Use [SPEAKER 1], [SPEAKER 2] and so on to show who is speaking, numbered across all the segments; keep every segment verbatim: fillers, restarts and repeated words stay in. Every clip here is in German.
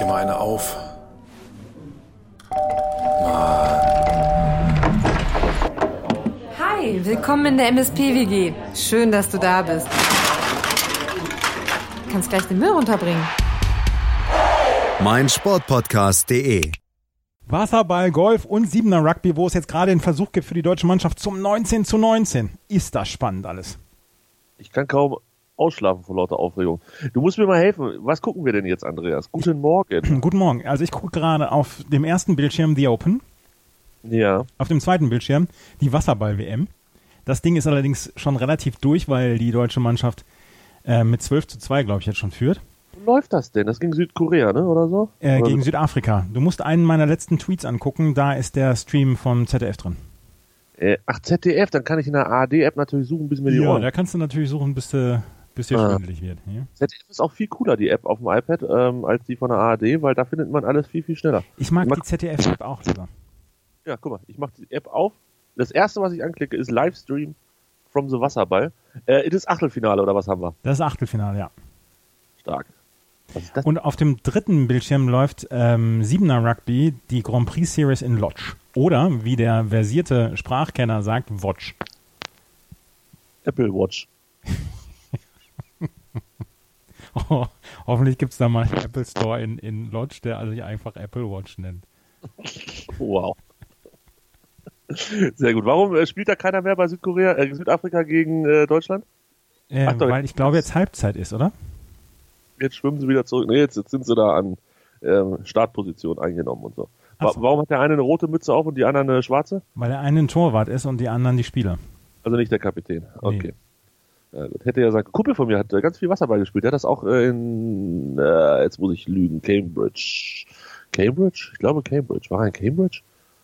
[SPEAKER 1] mal eine auf.
[SPEAKER 2] Hi, willkommen in der M S P W G. Schön, dass du da bist. Du kannst gleich den Müll runterbringen.
[SPEAKER 3] mein Sportpodcast punkt de
[SPEAKER 4] Wasserball, Golf und Siebener Rugby, wo es jetzt gerade einen Versuch gibt für die deutsche Mannschaft zum neunzehn zu neunzehn. Ist das spannend alles.
[SPEAKER 5] Ich kann kaum ausschlafen vor lauter Aufregung. Du musst mir mal helfen. Was gucken wir denn jetzt, Andreas? Guten Morgen.
[SPEAKER 4] Guten Morgen. Also ich gucke gerade auf dem ersten Bildschirm The Open.
[SPEAKER 5] Ja.
[SPEAKER 4] Auf dem zweiten Bildschirm die Wasserball-W M. Das Ding ist allerdings schon relativ durch, weil die deutsche Mannschaft äh, mit zwölf zu zwei, glaube ich, jetzt schon führt.
[SPEAKER 5] Wo läuft das denn? Das ging Südkorea, ne? Oder so?
[SPEAKER 4] Äh,
[SPEAKER 5] oder
[SPEAKER 4] gegen
[SPEAKER 5] so?
[SPEAKER 4] Südafrika. Du musst einen meiner letzten Tweets angucken. Da ist der Stream vom Z D F drin.
[SPEAKER 5] Äh, ach, Z D F. Dann kann ich in der A R D-App natürlich suchen, bis mir die
[SPEAKER 4] Ja,
[SPEAKER 5] Ohren...
[SPEAKER 4] da kannst du natürlich suchen, bis, du, bis dir
[SPEAKER 5] Ah.
[SPEAKER 4] schwindelig wird. Ja?
[SPEAKER 5] Z D F ist auch viel cooler, die App auf dem iPad, ähm, als die von der A R D, weil da findet man alles viel, viel schneller.
[SPEAKER 4] Ich mag
[SPEAKER 5] Ich mag-
[SPEAKER 4] die Z D F-App auch lieber.
[SPEAKER 5] Ja, guck mal, ich mache die App auf. Das erste, was ich anklicke, ist Livestream from the Wasserball. Äh, it ist Achtelfinale, oder was haben wir?
[SPEAKER 4] Das ist Achtelfinale, ja.
[SPEAKER 5] Stark. Was ist das?
[SPEAKER 4] Und auf dem dritten Bildschirm läuft ähm, Siebener Rugby, die Grand Prix Series in Lodz. Oder, wie der versierte Sprachkenner sagt, Watch.
[SPEAKER 5] Apple Watch.
[SPEAKER 4] Oh, hoffentlich gibt es da mal einen Apple Store in, in Lodz, der sich einfach Apple Watch nennt.
[SPEAKER 5] Wow. Sehr gut. Warum äh, spielt da keiner mehr bei Südkorea, äh, Südafrika gegen äh, Deutschland?
[SPEAKER 4] Äh,
[SPEAKER 5] Ach doch,
[SPEAKER 4] weil ich glaube, jetzt Halbzeit ist, oder?
[SPEAKER 5] Jetzt schwimmen sie wieder zurück. Nee, jetzt, jetzt sind sie da an ähm, Startposition eingenommen und so. Wa-
[SPEAKER 4] Ach so.
[SPEAKER 5] Warum hat der eine eine rote Mütze auf und die andere eine schwarze?
[SPEAKER 4] Weil der eine ein Torwart ist und die anderen die Spieler.
[SPEAKER 5] Also nicht der Kapitän. Okay. Ja, gut. Hätte ja sein Kumpel von mir hat äh, ganz viel Wasserball gespielt. Der hat das auch äh, in, äh, jetzt muss ich lügen, Cambridge. Cambridge? Ich glaube Cambridge. War er in Cambridge?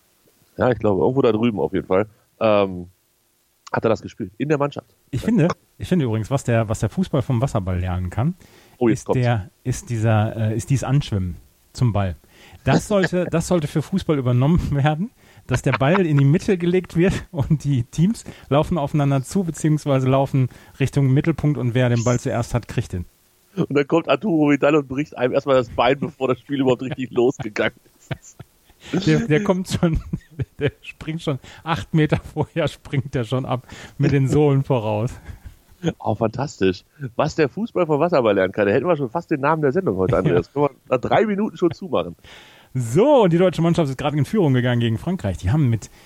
[SPEAKER 5] Ja, ich glaube, irgendwo da drüben auf jeden Fall. Ähm, hat er das gespielt. In der Mannschaft.
[SPEAKER 4] Ich finde, ich finde übrigens, was der, was der Fußball vom Wasserball lernen kann,
[SPEAKER 5] Oh, jetzt
[SPEAKER 4] ist
[SPEAKER 5] kommt's.
[SPEAKER 4] der, ist dieser, äh, ist dieses Anschwimmen zum Ball. Das sollte, das sollte für Fußball übernommen werden, dass der Ball in die Mitte gelegt wird und die Teams laufen aufeinander zu, beziehungsweise laufen Richtung Mittelpunkt und wer den Ball zuerst hat, kriegt den.
[SPEAKER 5] Und dann kommt Arturo Vidal und bricht einem erstmal das Bein, bevor das Spiel überhaupt richtig losgegangen ist.
[SPEAKER 4] Der, der kommt schon, der springt schon, acht Meter vorher springt der schon ab mit den Sohlen voraus.
[SPEAKER 5] Oh, fantastisch. Was der Fußball vom Wasserball lernen kann, da hätten wir schon fast den Namen der Sendung heute, Andreas. Können wir nach drei Minuten schon zumachen.
[SPEAKER 4] So, und die deutsche Mannschaft ist gerade in Führung gegangen gegen Frankreich. Die haben mit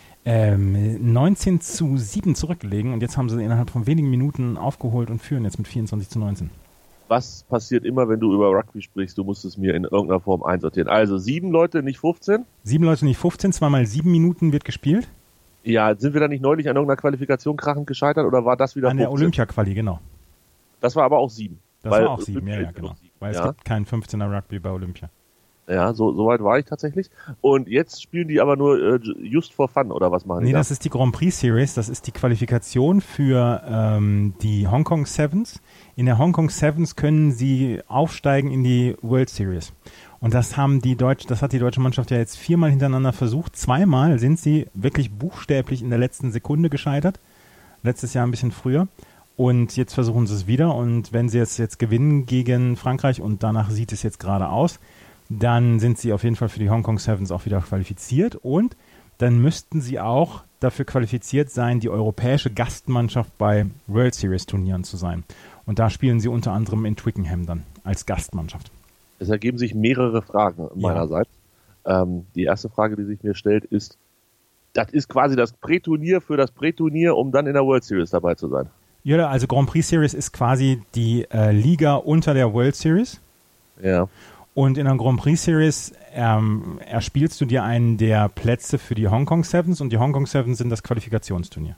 [SPEAKER 4] ähm, neunzehn zu sieben zurückgelegen und jetzt haben sie innerhalb von wenigen Minuten aufgeholt und führen jetzt mit vierundzwanzig zu neunzehn.
[SPEAKER 5] Was passiert immer, wenn du über Rugby sprichst? Du musst es mir in irgendeiner Form einsortieren. Also sieben Leute, nicht fünfzehn?
[SPEAKER 4] Sieben Leute, nicht fünfzehn, zweimal sieben Minuten wird gespielt.
[SPEAKER 5] Ja, sind wir da nicht neulich an irgendeiner Qualifikation krachend gescheitert oder war das wieder
[SPEAKER 4] An der
[SPEAKER 5] fünfzehn?
[SPEAKER 4] Olympia-Quali, genau.
[SPEAKER 5] Das war aber auch sieben.
[SPEAKER 4] Das
[SPEAKER 5] Weil
[SPEAKER 4] war auch sieben, ja,
[SPEAKER 5] Olympia
[SPEAKER 4] ja,
[SPEAKER 5] ist
[SPEAKER 4] genau.
[SPEAKER 5] noch sieben.
[SPEAKER 4] Weil es
[SPEAKER 5] Ja?
[SPEAKER 4] gibt keinen fünfzehner Rugby bei Olympia.
[SPEAKER 5] Ja, so, so weit war ich tatsächlich. Und jetzt spielen die aber nur äh, just for fun, oder was machen die
[SPEAKER 4] Nee,
[SPEAKER 5] da?
[SPEAKER 4] das ist die Grand Prix Series, das ist die Qualifikation für ähm, die Hong Kong Sevens. In der Hong Kong Sevens können sie aufsteigen in die World Series. Und das haben die Deutsch, das hat die deutsche Mannschaft ja jetzt viermal hintereinander versucht. Zweimal sind sie wirklich buchstäblich in der letzten Sekunde gescheitert. Letztes Jahr ein bisschen früher. Und jetzt versuchen sie es wieder. Und wenn sie jetzt, jetzt gewinnen gegen Frankreich, und danach sieht es jetzt gerade aus, dann sind sie auf jeden Fall für die Hong Kong Sevens auch wieder qualifiziert. Und dann müssten sie auch dafür qualifiziert sein, die europäische Gastmannschaft bei World Series Turnieren zu sein. Und da spielen sie unter anderem in Twickenham dann als Gastmannschaft.
[SPEAKER 5] Es ergeben sich mehrere Fragen meinerseits. Ähm, die erste Frage, die sich mir stellt, ist, das ist quasi das Präturnier für das Präturnier, um dann in der World Series dabei zu sein.
[SPEAKER 4] Ja, also Grand Prix Series ist quasi die äh, Liga unter der World Series.
[SPEAKER 5] Ja.
[SPEAKER 4] Und in der Grand Prix Series ähm, erspielst du dir einen der Plätze für die Hong Kong Sevens und die Hong Kong Sevens sind das Qualifikationsturnier.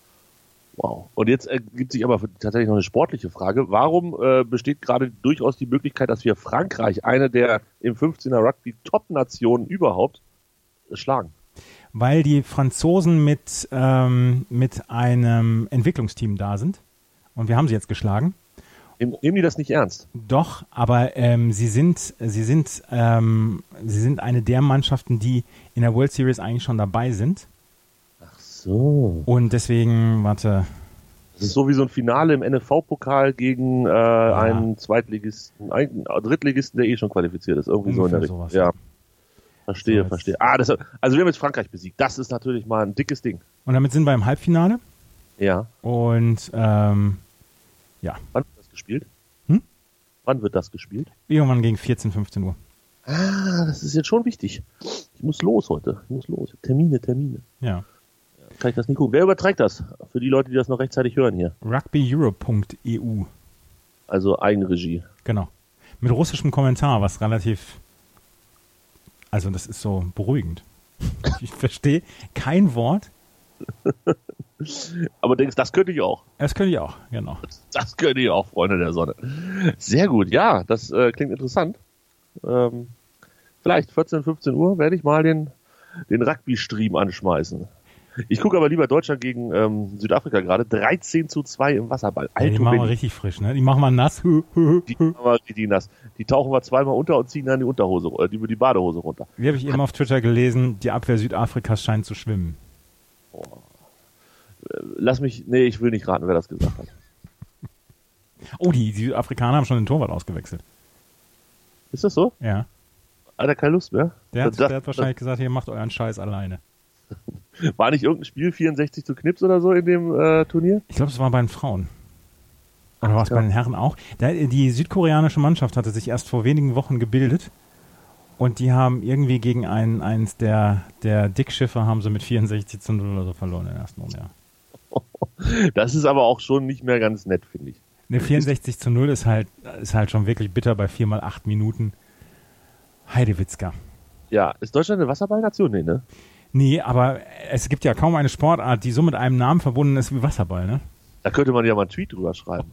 [SPEAKER 5] Wow. Und jetzt ergibt sich aber tatsächlich noch eine sportliche Frage. Warum äh, besteht gerade durchaus die Möglichkeit, dass wir Frankreich, eine der im fünfzehner Rugby Top-Nationen überhaupt, äh, schlagen?
[SPEAKER 4] Weil die Franzosen mit, ähm, mit einem Entwicklungsteam da sind und wir haben sie jetzt geschlagen.
[SPEAKER 5] Nehmen die das nicht ernst?
[SPEAKER 4] Doch, aber ähm, sie sind, sie sind, ähm, sie sind eine der Mannschaften, die in der World Series eigentlich schon dabei sind.
[SPEAKER 5] Ach so.
[SPEAKER 4] Und deswegen, warte.
[SPEAKER 5] Das ist so wie so ein Finale im N F V-Pokal gegen äh, ja. einen Zweitligisten, einen Drittligisten, der eh schon qualifiziert ist. Irgendwie ungefähr so in der Richtung. Ja. Verstehe, so verstehe. Ah, das, also wir haben jetzt Frankreich besiegt. Das ist natürlich mal ein dickes Ding.
[SPEAKER 4] Und damit sind wir im Halbfinale.
[SPEAKER 5] Ja.
[SPEAKER 4] Und ähm, ja.
[SPEAKER 5] Wann wird das gespielt?
[SPEAKER 4] Hm?
[SPEAKER 5] Wann wird das gespielt?
[SPEAKER 4] Irgendwann gegen vierzehn, fünfzehn Uhr.
[SPEAKER 5] Ah, das ist jetzt schon wichtig. Ich muss los heute. Ich muss los. Termine, Termine.
[SPEAKER 4] Ja.
[SPEAKER 5] Kann ich das nicht gucken? Wer überträgt das? Für die Leute, die das noch rechtzeitig hören hier.
[SPEAKER 4] rugby europe punkt e u.
[SPEAKER 5] Also Eigenregie.
[SPEAKER 4] Genau. Mit russischem Kommentar, was relativ... Also das ist so beruhigend. Ich verstehe kein Wort.
[SPEAKER 5] Aber denkst, das könnte ich auch.
[SPEAKER 4] Das könnte ich auch, genau.
[SPEAKER 5] Das, das könnte ich auch, Freunde der Sonne. Sehr gut, ja, das äh, klingt interessant. Ähm, vielleicht vierzehn, fünfzehn Uhr werde ich mal den, den Rugby-Stream anschmeißen. Ich gucke aber lieber Deutschland gegen ähm, Südafrika gerade. dreizehn zu zwei im Wasserball.
[SPEAKER 4] Ja, die machen wir richtig frisch, ne? Die machen wir nass.
[SPEAKER 5] Die machen wir richtig nass. Die tauchen wir zweimal unter und ziehen dann die Unterhose, äh, die, die Badehose runter.
[SPEAKER 4] Wie habe ich eben auf Twitter gelesen, die Abwehr Südafrikas scheint zu schwimmen.
[SPEAKER 5] Oh. Lass mich, nee, ich will nicht raten, wer das gesagt hat.
[SPEAKER 4] Oh, die, die Südafrikaner haben schon den Torwart ausgewechselt.
[SPEAKER 5] Ist das so?
[SPEAKER 4] Ja.
[SPEAKER 5] Hat er keine Lust mehr?
[SPEAKER 4] Der hat,
[SPEAKER 5] das,
[SPEAKER 4] der hat wahrscheinlich das, gesagt, ihr macht euren Scheiß alleine.
[SPEAKER 5] War nicht irgendein Spiel vierundsechzig zu Knips oder so in dem äh, Turnier?
[SPEAKER 4] Ich glaube, es war bei den Frauen. Oder war es ja. bei den Herren auch? Da, die südkoreanische Mannschaft hatte sich erst vor wenigen Wochen gebildet und die haben irgendwie gegen ein, eins der, der Dickschiffe haben sie mit vierundsechzig zu null oder so verloren in der ersten Runde. Ja.
[SPEAKER 5] Das ist aber auch schon nicht mehr ganz nett, finde ich.
[SPEAKER 4] Ne, vierundsechzig zu null ist halt, ist halt schon wirklich bitter bei vier mal acht Minuten. Heidewitzka.
[SPEAKER 5] Ja, ist Deutschland eine Wasserballnation? Nee, ne?
[SPEAKER 4] Nee, aber es gibt ja kaum eine Sportart, die so mit einem Namen verbunden ist wie Wasserball, ne?
[SPEAKER 5] Da könnte man ja mal einen Tweet drüber schreiben.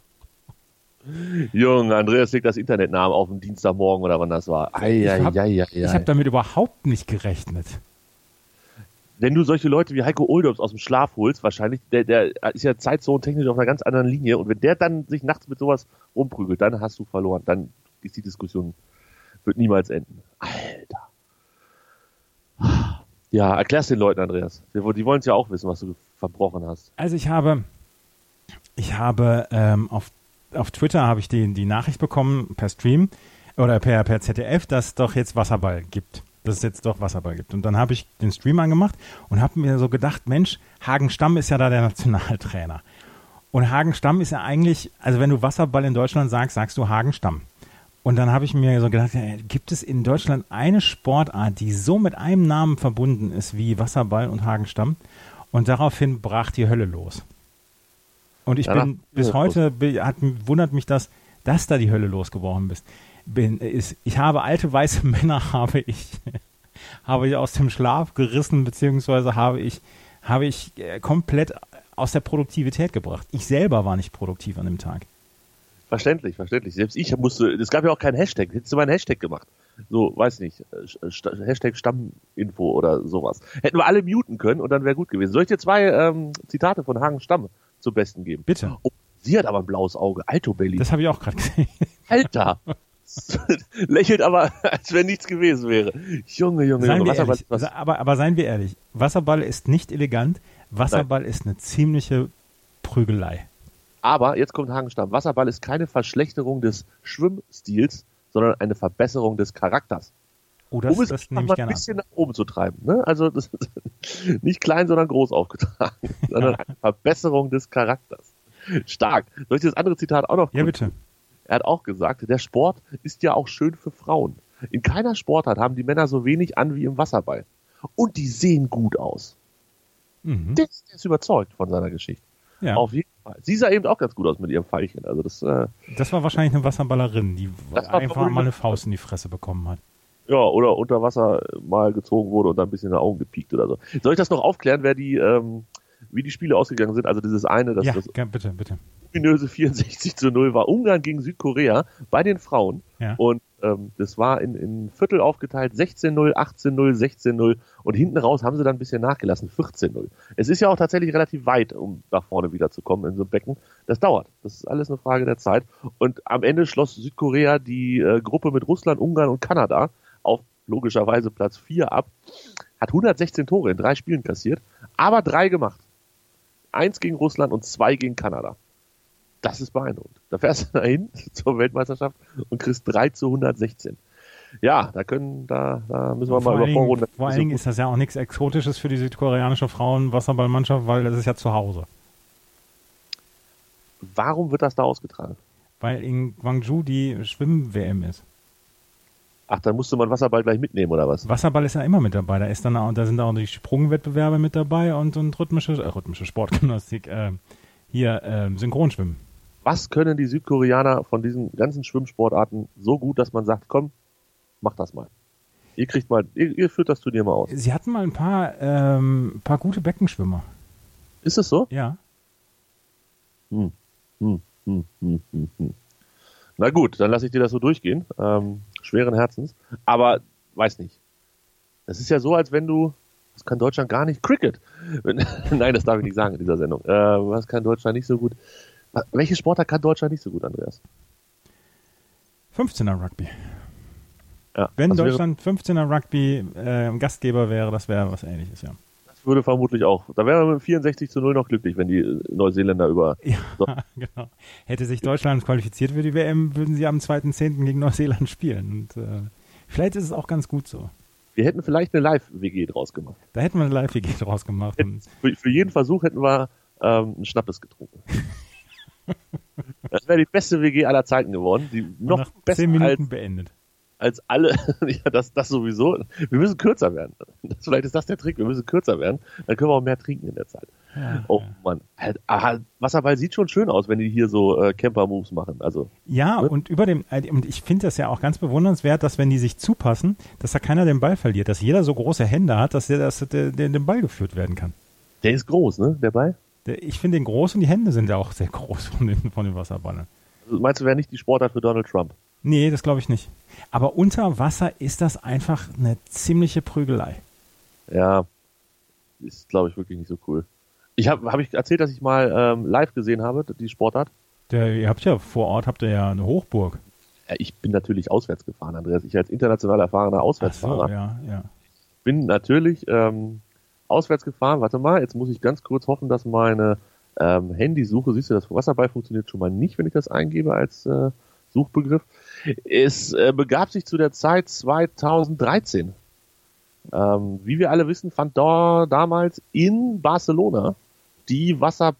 [SPEAKER 5] Junge, Andreas legt das Internetnamen auf den Dienstagmorgen oder wann das war. Ei, ei,
[SPEAKER 4] ich habe
[SPEAKER 5] hab
[SPEAKER 4] damit überhaupt nicht gerechnet.
[SPEAKER 5] Wenn du solche Leute wie Heiko Oldorps aus dem Schlaf holst, wahrscheinlich, der, der ist ja zeitzonentechnisch auf einer ganz anderen Linie und wenn der dann sich nachts mit sowas rumprügelt, dann hast du verloren. Dann ist die Diskussion, wird niemals enden. Alter. Ja, erklär's den Leuten, Andreas. Die, die wollen es ja auch wissen, was du verbrochen hast.
[SPEAKER 4] Also ich habe, ich habe ähm, auf, auf Twitter habe ich die, die Nachricht bekommen per Stream oder per, per Z D F, dass es doch jetzt Wasserball gibt. Dass es jetzt doch Wasserball gibt. Und dann habe ich den Stream angemacht und habe mir so gedacht, Mensch, Hagen Stamm ist ja da der Nationaltrainer. Und Hagen Stamm ist ja eigentlich, also wenn du Wasserball in Deutschland sagst, sagst du Hagen Stamm. Und dann habe ich mir so gedacht, ja, gibt es in Deutschland eine Sportart, die so mit einem Namen verbunden ist wie Wasserball und Hagen Stamm? Und daraufhin brach die Hölle los. Und ich ja, bin bis ja, heute, bin, hat, wundert mich das, dass da die Hölle losgebrochen ist. Bin, ist. Ich habe alte weiße Männer, habe ich, habe ich aus dem Schlaf gerissen, beziehungsweise habe ich, habe ich komplett aus der Produktivität gebracht. Ich selber war nicht produktiv an dem Tag.
[SPEAKER 5] Verständlich, verständlich. Selbst ich musste, es gab ja auch keinen Hashtag. Hättest du mal einen Hashtag gemacht? So, weiß nicht, Hashtag Stamminfo oder sowas. Hätten wir alle muten können und dann wäre gut gewesen. Soll ich dir zwei ähm, Zitate von Hagen Stamm zum Besten geben?
[SPEAKER 4] Bitte.
[SPEAKER 5] Oh, sie hat aber ein blaues Auge. Alto Belli.
[SPEAKER 4] Das habe ich auch gerade gesehen.
[SPEAKER 5] Alter. Lächelt aber, als wenn nichts gewesen wäre. Junge, Junge,
[SPEAKER 4] seien
[SPEAKER 5] Junge.
[SPEAKER 4] Wasserball, ehrlich, aber, aber seien wir ehrlich. Wasserball ist nicht elegant. Wasserball Nein. ist eine ziemliche Prügelei.
[SPEAKER 5] Aber, jetzt kommt Hagen Stamm, Wasserball ist keine Verschlechterung des Schwimmstils, sondern eine Verbesserung des Charakters.
[SPEAKER 4] Oh, das,
[SPEAKER 5] um es
[SPEAKER 4] das
[SPEAKER 5] nehme ich gerne ein bisschen ab. Nach oben zu treiben. Ne? Also das ist nicht klein, sondern groß aufgetragen, sondern eine Verbesserung des Charakters. Stark. Soll ich dir das andere Zitat auch noch?
[SPEAKER 4] Ja, bitte.
[SPEAKER 5] Er hat auch gesagt, der Sport ist ja auch schön für Frauen. In keiner Sportart haben die Männer so wenig an wie im Wasserball. Und die sehen gut aus. Mhm. Der, der ist überzeugt von seiner Geschichte. Ja. Auf jeden Fall. Sie sah eben auch ganz gut aus mit ihrem Pfeilchen. Also das, äh,
[SPEAKER 4] das war wahrscheinlich eine Wasserballerin, die einfach mal eine Faust in die Fresse bekommen hat.
[SPEAKER 5] Ja, oder unter Wasser mal gezogen wurde und dann ein bisschen in die Augen gepiekt oder so. Soll ich das noch aufklären, wer die, ähm, wie die Spiele ausgegangen sind? Also dieses eine, das,
[SPEAKER 4] ja,
[SPEAKER 5] das
[SPEAKER 4] bitte, bitte.
[SPEAKER 5] ominöse vierundsechzig zu null war Ungarn gegen Südkorea bei den Frauen.
[SPEAKER 4] Ja.
[SPEAKER 5] Und ähm, das war in, in Viertel aufgeteilt, sechzehn null, achtzehn null, sechzehn null und hinten raus haben sie dann ein bisschen nachgelassen, vierzehn null. Es ist ja auch tatsächlich relativ weit, um nach vorne wiederzukommen in so einem Becken. Das dauert. Das ist alles eine Frage der Zeit. Und am Ende schloss Südkorea die äh, Gruppe mit Russland, Ungarn und Kanada auf logischerweise Platz vier ab, hat hundertsechzehn Tore in drei Spielen kassiert, aber drei gemacht. eins gegen Russland und zwei gegen Kanada. Das ist beeindruckend. Da fährst du dahin zur Weltmeisterschaft und kriegst drei zu hundertsechzehn. Ja, da können, da, da müssen wir
[SPEAKER 4] vor
[SPEAKER 5] mal über Vorrunde.
[SPEAKER 4] Vor allen Dingen ist das ja auch nichts Exotisches für die südkoreanische Frauen-Wasserballmannschaft, weil das ist ja zu Hause.
[SPEAKER 5] Warum wird das da ausgetragen?
[SPEAKER 4] Weil in Gwangju die Schwimm-W M ist.
[SPEAKER 5] Ach, dann musste man Wasserball gleich mitnehmen, oder was?
[SPEAKER 4] Wasserball ist ja immer mit dabei. Da, ist dann auch, da sind auch die Sprungwettbewerbe mit dabei und, und rhythmische, äh, rhythmische Sportgymnastik, äh, hier äh, Synchronschwimmen.
[SPEAKER 5] Was können die Südkoreaner von diesen ganzen Schwimmsportarten so gut, dass man sagt, komm, mach das mal. Ihr kriegt mal, ihr, ihr führt das Turnier mal aus.
[SPEAKER 4] Sie hatten mal ein paar, ähm, paar gute Beckenschwimmer.
[SPEAKER 5] Ist es so?
[SPEAKER 4] Ja.
[SPEAKER 5] Hm. Hm. Hm. Hm. Hm. Hm. Na gut, dann lasse ich dir das so durchgehen. Ähm, schweren Herzens. Aber, weiß nicht. Das ist ja so, als wenn du, das kann Deutschland gar nicht, Cricket. Nein, das darf ich nicht sagen in dieser Sendung. Äh, was kann Deutschland nicht so gut? Welche Sportart kann Deutschland nicht so gut, Andreas?
[SPEAKER 4] fünfzehner Rugby.
[SPEAKER 5] Ja,
[SPEAKER 4] wenn Deutschland fünfzehner Rugby äh, Gastgeber wäre, das wäre was Ähnliches, ja.
[SPEAKER 5] Das würde vermutlich auch. Da wären wir mit vierundsechzig zu null noch glücklich, wenn die Neuseeländer über...
[SPEAKER 4] Ja, genau. Hätte sich Deutschland qualifiziert für die W M, würden sie am zweiten zehnten gegen Neuseeland spielen. Und äh, vielleicht ist es auch ganz gut so.
[SPEAKER 5] Wir hätten vielleicht eine Live-W G draus gemacht.
[SPEAKER 4] Da hätten wir eine Live-W G draus gemacht.
[SPEAKER 5] Für, für jeden Versuch hätten wir ähm, einen Schnappes getrunken. Das wäre die beste W G aller Zeiten geworden. Die noch
[SPEAKER 4] nach
[SPEAKER 5] besser
[SPEAKER 4] zehn Minuten
[SPEAKER 5] als,
[SPEAKER 4] beendet.
[SPEAKER 5] als alle. Ja, das, das sowieso. Wir müssen kürzer werden. Das, vielleicht ist das der Trick. Wir müssen kürzer werden. Dann können wir auch mehr trinken in der Zeit.
[SPEAKER 4] Ja,
[SPEAKER 5] oh
[SPEAKER 4] ja.
[SPEAKER 5] Mann. Halt, ah, Wasserball sieht schon schön aus, wenn die hier so äh, Camper-Moves machen. Also,
[SPEAKER 4] ja,
[SPEAKER 5] ne?
[SPEAKER 4] und über dem, und ich finde das ja auch ganz bewundernswert, dass wenn die sich zupassen, dass da keiner den Ball verliert, dass jeder so große Hände hat, dass der, dass der, der den Ball geführt werden kann.
[SPEAKER 5] Der ist groß, ne? Der Ball?
[SPEAKER 4] Der, ich finde den groß und die Hände sind ja auch sehr groß von den, von den Wasserballern.
[SPEAKER 5] Also meinst du, wäre nicht die Sportart für Donald Trump?
[SPEAKER 4] Nee, das glaube ich nicht. Aber unter Wasser ist das einfach eine ziemliche Prügelei.
[SPEAKER 5] Ja, ist, glaube ich, wirklich nicht so cool. Ich habe hab ich erzählt, dass ich mal ähm, live gesehen habe, die Sportart.
[SPEAKER 4] Der, ihr habt ja vor Ort habt ihr ja eine Hochburg.
[SPEAKER 5] Ja, ich bin natürlich auswärts gefahren, Andreas. Ich als international erfahrener Auswärtsfahrer
[SPEAKER 4] Ach so, ja, ja.
[SPEAKER 5] bin natürlich ähm, auswärts gefahren. Warte mal, jetzt muss ich ganz kurz hoffen, dass meine ähm, Handysuche, siehst du, das Wasserball funktioniert schon mal nicht, wenn ich das eingebe als äh, Suchbegriff. Es äh, begab sich zu der Zeit zweitausenddreizehn. Ähm, wie wir alle wissen, fand da damals in Barcelona die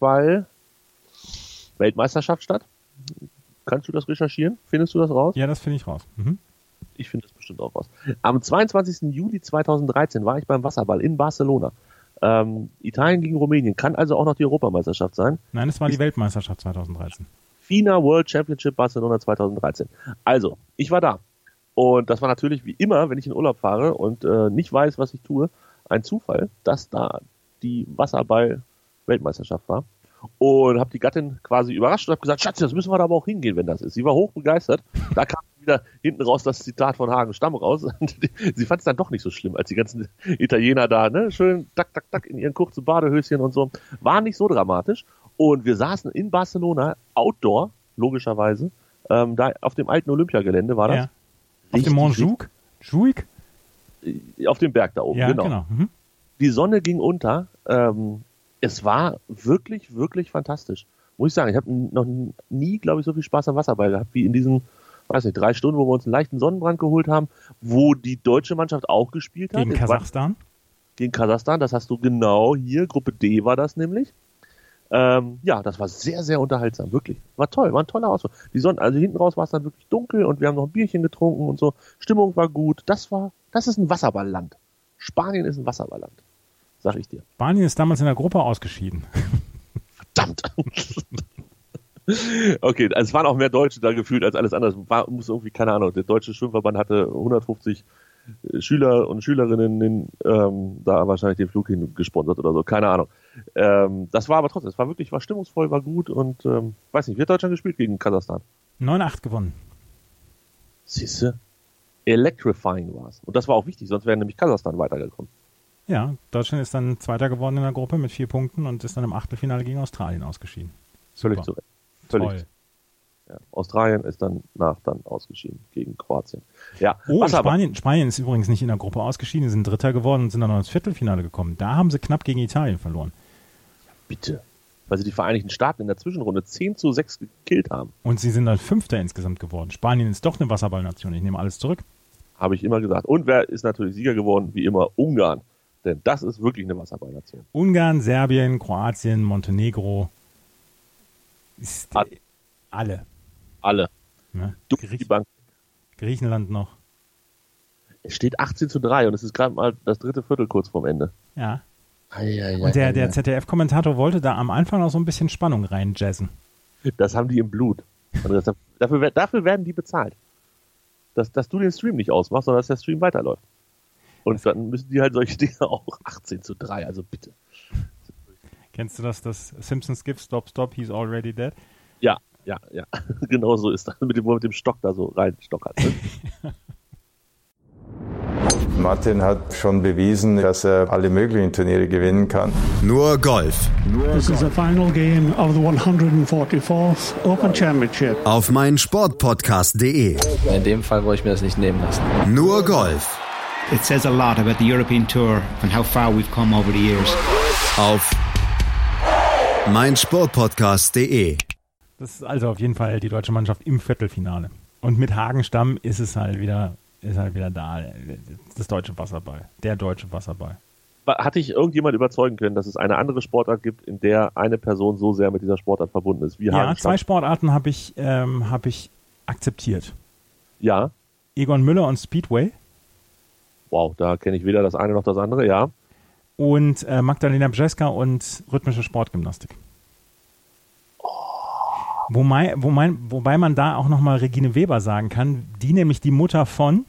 [SPEAKER 5] Wasserball-Weltmeisterschaft statt. Kannst du das recherchieren? Findest du das raus?
[SPEAKER 4] Ja, das finde ich raus. Mhm.
[SPEAKER 5] Ich finde das bestimmt auch raus. Am zweiundzwanzigsten Juli zweitausenddreizehn war ich beim Wasserball in Barcelona. Ähm, Italien gegen Rumänien. Kann also auch noch die Europameisterschaft sein.
[SPEAKER 4] Nein, es war die Weltmeisterschaft zweitausenddreizehn.
[SPEAKER 5] FINA World Championship Barcelona zweitausenddreizehn. Also, ich war da. Und das war natürlich wie immer, wenn ich in Urlaub fahre und äh, nicht weiß, was ich tue, ein Zufall, dass da die Wasserball-Weltmeisterschaft war. Und habe die Gattin quasi überrascht und habe gesagt, Schatz, das müssen wir da aber auch hingehen, wenn das ist. Sie war hochbegeistert. Da kam wieder hinten raus das Zitat von Hagen Stamm raus. Und sie fand es dann doch nicht so schlimm, als die ganzen Italiener da, ne, schön tak, tak, tak in ihren kurzen Badehöschen und so. War nicht so dramatisch. Und wir saßen in Barcelona, Outdoor, logischerweise, ähm, da auf dem alten Olympiagelände war das.
[SPEAKER 4] Ja. Auf dem Montjuic? Juic?
[SPEAKER 5] Auf dem Berg da oben,
[SPEAKER 4] ja,
[SPEAKER 5] genau.
[SPEAKER 4] genau. Mhm.
[SPEAKER 5] Die Sonne ging unter. Ähm, es war wirklich, wirklich fantastisch. Muss ich sagen, ich habe noch nie, glaube ich, so viel Spaß am Wasserball gehabt, wie in diesen, weiß nicht, drei Stunden, wo wir uns einen leichten Sonnenbrand geholt haben, wo die deutsche Mannschaft auch gespielt hat.
[SPEAKER 4] Gegen Kasachstan?
[SPEAKER 5] Gegen Kasachstan, das hast du genau hier, Gruppe D war das nämlich. Ähm, ja, das war sehr, sehr unterhaltsam, wirklich. War toll, war ein toller Ausflug. Die Sonne, also hinten raus war es dann wirklich dunkel und wir haben noch ein Bierchen getrunken und so. Stimmung war gut. Das war, das ist ein Wasserballland. Spanien ist ein Wasserballland. Sag ich dir.
[SPEAKER 4] Spanien ist damals in der Gruppe ausgeschieden.
[SPEAKER 5] Verdammt. Okay, also es waren auch mehr Deutsche da gefühlt als alles andere. War, muss irgendwie, keine Ahnung, der deutsche Schwimmverband hatte hundertfünfzig Schüler und Schülerinnen in, ähm, da wahrscheinlich den Flug hin gesponsert oder so, keine Ahnung. Ähm, das war aber trotzdem, es war wirklich, war stimmungsvoll, war gut und ähm, weiß nicht, wie hat Deutschland gespielt gegen Kasachstan?
[SPEAKER 4] neun acht gewonnen.
[SPEAKER 5] Siehste, electrifying war es. Und das war auch wichtig, sonst wäre nämlich Kasachstan weitergekommen.
[SPEAKER 4] Ja, Deutschland ist dann Zweiter geworden in der Gruppe mit vier Punkten und ist dann im Achtelfinale gegen Australien ausgeschieden.
[SPEAKER 5] Völlig
[SPEAKER 4] Super.
[SPEAKER 5] zu Recht. Völlig.
[SPEAKER 4] Toll.
[SPEAKER 5] Ja, Australien ist dann nach dann ausgeschieden gegen Kroatien. Ja,
[SPEAKER 4] Oh,
[SPEAKER 5] was aber,
[SPEAKER 4] Spanien, Spanien ist übrigens nicht in der Gruppe ausgeschieden, sind Dritter geworden und sind dann noch ins Viertelfinale gekommen. Da haben sie knapp gegen Italien verloren.
[SPEAKER 5] bitte. weil sie die Vereinigten Staaten in der Zwischenrunde zehn zu sechs gekillt haben.
[SPEAKER 4] Und sie sind dann Fünfter insgesamt geworden. Spanien ist doch eine Wasserballnation. Ich nehme alles zurück.
[SPEAKER 5] Habe ich immer gesagt. Und wer ist natürlich Sieger geworden? Wie immer Ungarn. Denn das ist wirklich eine Wasserballnation.
[SPEAKER 4] Ungarn, Serbien, Kroatien, Montenegro. Ist
[SPEAKER 5] All-
[SPEAKER 4] alle.
[SPEAKER 5] Alle.
[SPEAKER 4] Ne?
[SPEAKER 5] Du,
[SPEAKER 4] Griech-
[SPEAKER 5] die Bank.
[SPEAKER 4] Griechenland noch.
[SPEAKER 5] Es steht achtzehn zu drei und es ist gerade mal das dritte Viertel kurz vorm Ende.
[SPEAKER 4] Ja.
[SPEAKER 5] Ei, ei,
[SPEAKER 4] Und der,
[SPEAKER 5] ei,
[SPEAKER 4] der
[SPEAKER 5] ei.
[SPEAKER 4] Z D F-Kommentator wollte da am Anfang noch so ein bisschen Spannung reinjazzen.
[SPEAKER 5] Das haben die im Blut. Und das, dafür, dafür werden die bezahlt. Dass, dass du den Stream nicht ausmachst, sondern dass der Stream weiterläuft. Und dann müssen die halt solche Dinge auch achtzehn zu drei, also bitte.
[SPEAKER 4] Kennst du das, das Simpsons Gift, Stop, Stop, He's Already Dead?
[SPEAKER 5] Ja, ja, ja. Genau so ist das. Mit dem, wo man mit dem Stock da so reinstockert. Ne?
[SPEAKER 1] Martin hat schon bewiesen, dass er alle möglichen Turniere gewinnen kann.
[SPEAKER 3] Nur Golf
[SPEAKER 6] This is the final game of the one hundred forty-fourth Open Championship.
[SPEAKER 3] auf meinsportpodcast punkt de.
[SPEAKER 7] In dem Fall wollte ich mir das nicht nehmen lassen.
[SPEAKER 3] Nur Golf
[SPEAKER 8] It says a lot about the European Tour and how far we've come over the years.
[SPEAKER 3] auf meinsportpodcast punkt de.
[SPEAKER 4] Das ist also auf jeden Fall die deutsche Mannschaft im Viertelfinale. Und mit Hagenstamm ist es halt wieder, ist halt wieder da. Das deutsche Wasserball. Der deutsche Wasserball.
[SPEAKER 5] Hatte ich irgendjemand überzeugen können, dass es eine andere Sportart gibt, in der eine Person so sehr mit dieser Sportart verbunden ist? Wie
[SPEAKER 4] Ja,
[SPEAKER 5] Hagenstamm?
[SPEAKER 4] zwei Sportarten habe ich, ähm, hab ich akzeptiert.
[SPEAKER 5] Ja.
[SPEAKER 4] Egon Müller und Speedway
[SPEAKER 5] Wow, da kenne ich weder das eine noch das andere, ja.
[SPEAKER 4] und äh, Magdalena Brzeska und rhythmische Sportgymnastik. Wobei, wobei, wobei man da auch nochmal Regine Weber sagen kann, die nämlich die Mutter von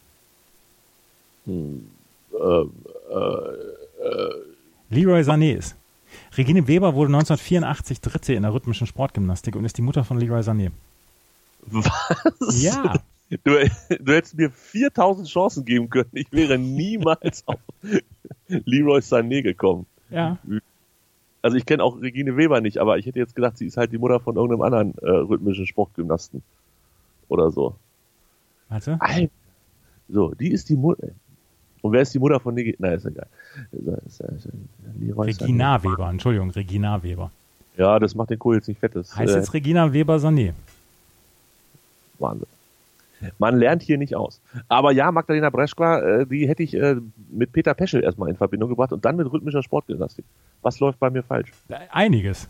[SPEAKER 5] Hm, äh, äh,
[SPEAKER 4] Leroy Sané ist. Regine Weber wurde neunzehnhundertvierundachtzig Dritte in der rhythmischen Sportgymnastik und ist die Mutter von Leroy Sané.
[SPEAKER 5] was?
[SPEAKER 4] Ja.
[SPEAKER 5] Du, du hättest mir viertausend Chancen geben können. Ich wäre niemals auf Leroy Sané gekommen.
[SPEAKER 4] Ja.
[SPEAKER 5] Also ich kenne auch Regine Weber nicht, aber ich hätte jetzt gedacht, sie ist halt die Mutter von irgendeinem anderen äh, rhythmischen Sportgymnasten. Oder so.
[SPEAKER 4] Warte.
[SPEAKER 5] Alter. So, die ist die Mutter. Und wer ist die Mutter von Niki? Nein, ist egal. Ist, ist, ist, Leroy
[SPEAKER 4] Regina
[SPEAKER 5] Sané.
[SPEAKER 4] Weber, Entschuldigung, Regina Weber.
[SPEAKER 5] Ja, das macht den Kohl jetzt nicht fett. Das,
[SPEAKER 4] Heißt
[SPEAKER 5] äh,
[SPEAKER 4] jetzt Regina Weber Sané.
[SPEAKER 5] Wahnsinn. Man lernt hier nicht aus. Aber ja, Magdalena Brzeska, äh, die hätte ich äh, mit Peter Peschel erstmal in Verbindung gebracht und dann mit rhythmischer Sportgymnastik. Was läuft bei mir falsch?
[SPEAKER 4] Einiges.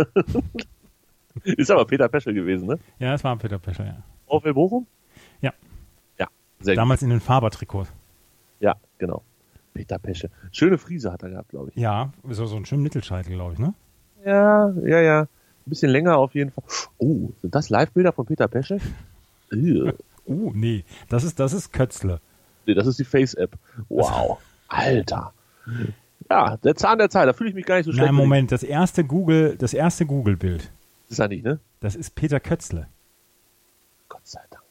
[SPEAKER 5] Ist aber Peter Peschel gewesen, ne?
[SPEAKER 4] Ja, das war Peter Peschel, ja.
[SPEAKER 5] VfL Bochum?
[SPEAKER 4] Ja.
[SPEAKER 5] Ja, sehr
[SPEAKER 4] Damals in den Faber-Trikots.
[SPEAKER 5] gut. Ja, genau. Peter Peschel. Schöne Frise hat er gehabt, glaube ich.
[SPEAKER 4] Ja, so, so ein schöner Mittelscheitel, glaube ich, ne?
[SPEAKER 5] Ja, ja, ja. Ein bisschen länger auf jeden Fall. Oh, sind das Live-Bilder von Peter Peschel? Ugh.
[SPEAKER 4] Uh, nee, das ist, das ist Kötzle.
[SPEAKER 5] Nee, das ist die Face-App. Wow. Alter. Ja, der Zahn der Zeit, da fühle ich mich gar nicht so schlecht.
[SPEAKER 4] Nein, Moment, das erste Google, das erste Google-Bild,
[SPEAKER 5] Das ist er nicht, ne?
[SPEAKER 4] das ist Peter Kötzle.
[SPEAKER 5] Gott sei Dank.